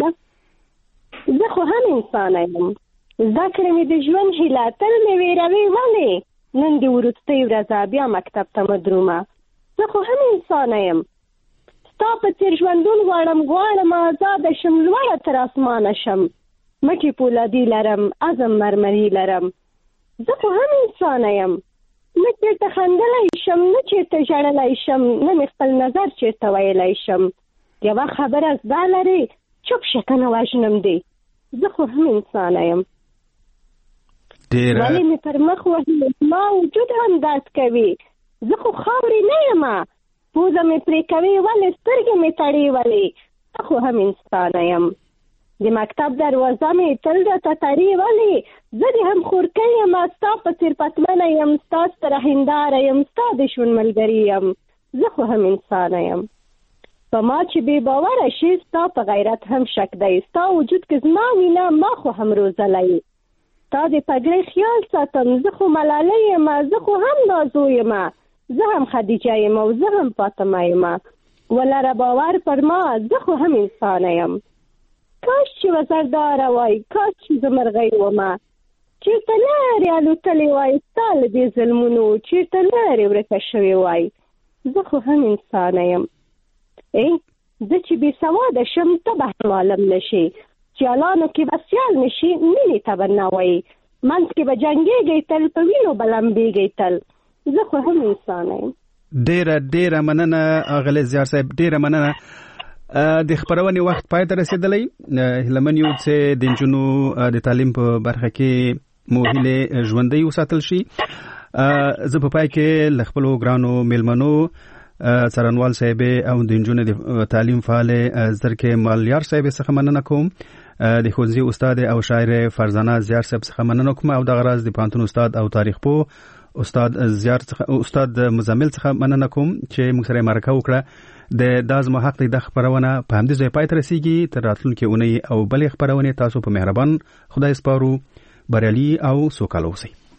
زه خو هم انسان یم، ذکر مې د ژوند هیله تل مې ویروي ولې نن دی ورسته ورځ بیا مکتب ته مدرومه. زه خو هم انسان یم، ستا په څېر ژوندون غواړم غواړم آزاده شم لوړه تر اسمانه شم، مټې پولادي لرم عزم مرمري لرم. زه خو هم انسان یم، نه چېرته خندلی شم نه چېرته ژړلی شم، نه مې خپل نظر چېرته ویلی شم. یوه خبره زده لرې چوپ شه که نه وژنم دی. زه خو هم انسان یم، ولی می پر مخ وهی ما وجود هم درد کوي. زه خو خاورې نه یم، پوزه می پرې کوي ولې سترګې می تړي ولې. زه خو هم انسان یم، د مکتب دروازه می تل راته تړي ولې. زه دې هم خورکۍ یم، ستا په څېر پتمنه یم، ستا ستره هنداره یم، ستا د ژوند ملګري یم. زه خو هم انسان یم، په ما چې بې باوره شي ستا په غیرت هم شک دی. ستا وجود کې زما وینه ما خو هم روزلی، تا د پګړۍ خیال ساتم. زه خو ملالۍ یم، زه خو هم نازو یم، زه هم خدیجه یم او زه هم فاطمه یم. ولره باور پر ما، زه خو هم انسان یم. کاش چې وزرداره وای، کاش چې زه مرغۍ ومه، چېرته لرې الوتلې وای ستا له دې ظلمونو، چېرته لرې ورکه شوې وای. زه خو هم انسان یم. ای زه چې بې سواده شم ته به هم عالم نشي، سیالانو کې به سیال نشي مینې ته به نه وایي، منځ کې به جنګېږئ تل په وینو به لمبېږئ تل. زه خو هم انسان یم. ډیره ډیره مننه اغلی زیار صاحب، ډیره مننه. د خبرونې وخت پای ته رسېدلی. هیله من یو چې د نجونو د تعلیم په برخه کې مو هیلې ژوندۍ وساتل شي. زه په پای کې له خپلو ګرانو میلمنو څارنوال صاحب او د نجونو د تعلیم فعال زرکې مالیار صاحب څخه مننه کوم، د ښوونځي استاد او شاعر فرزانه زیار صاحب څخه مننه کوم، او دغه راز د پوهنتون استاد او تاریخ پوه استاد زیار څخه استاد مزمل څخه مننه کوم چې موږ سره مرکه وکړه. د داز مو حق د خبرونه په همدې ځای پای ته رسیږي. تر راتلونکي اونۍ او بلې خبرونه تاسو په مهربان خدای سپارو. بریالي او سوکاله اوسئ.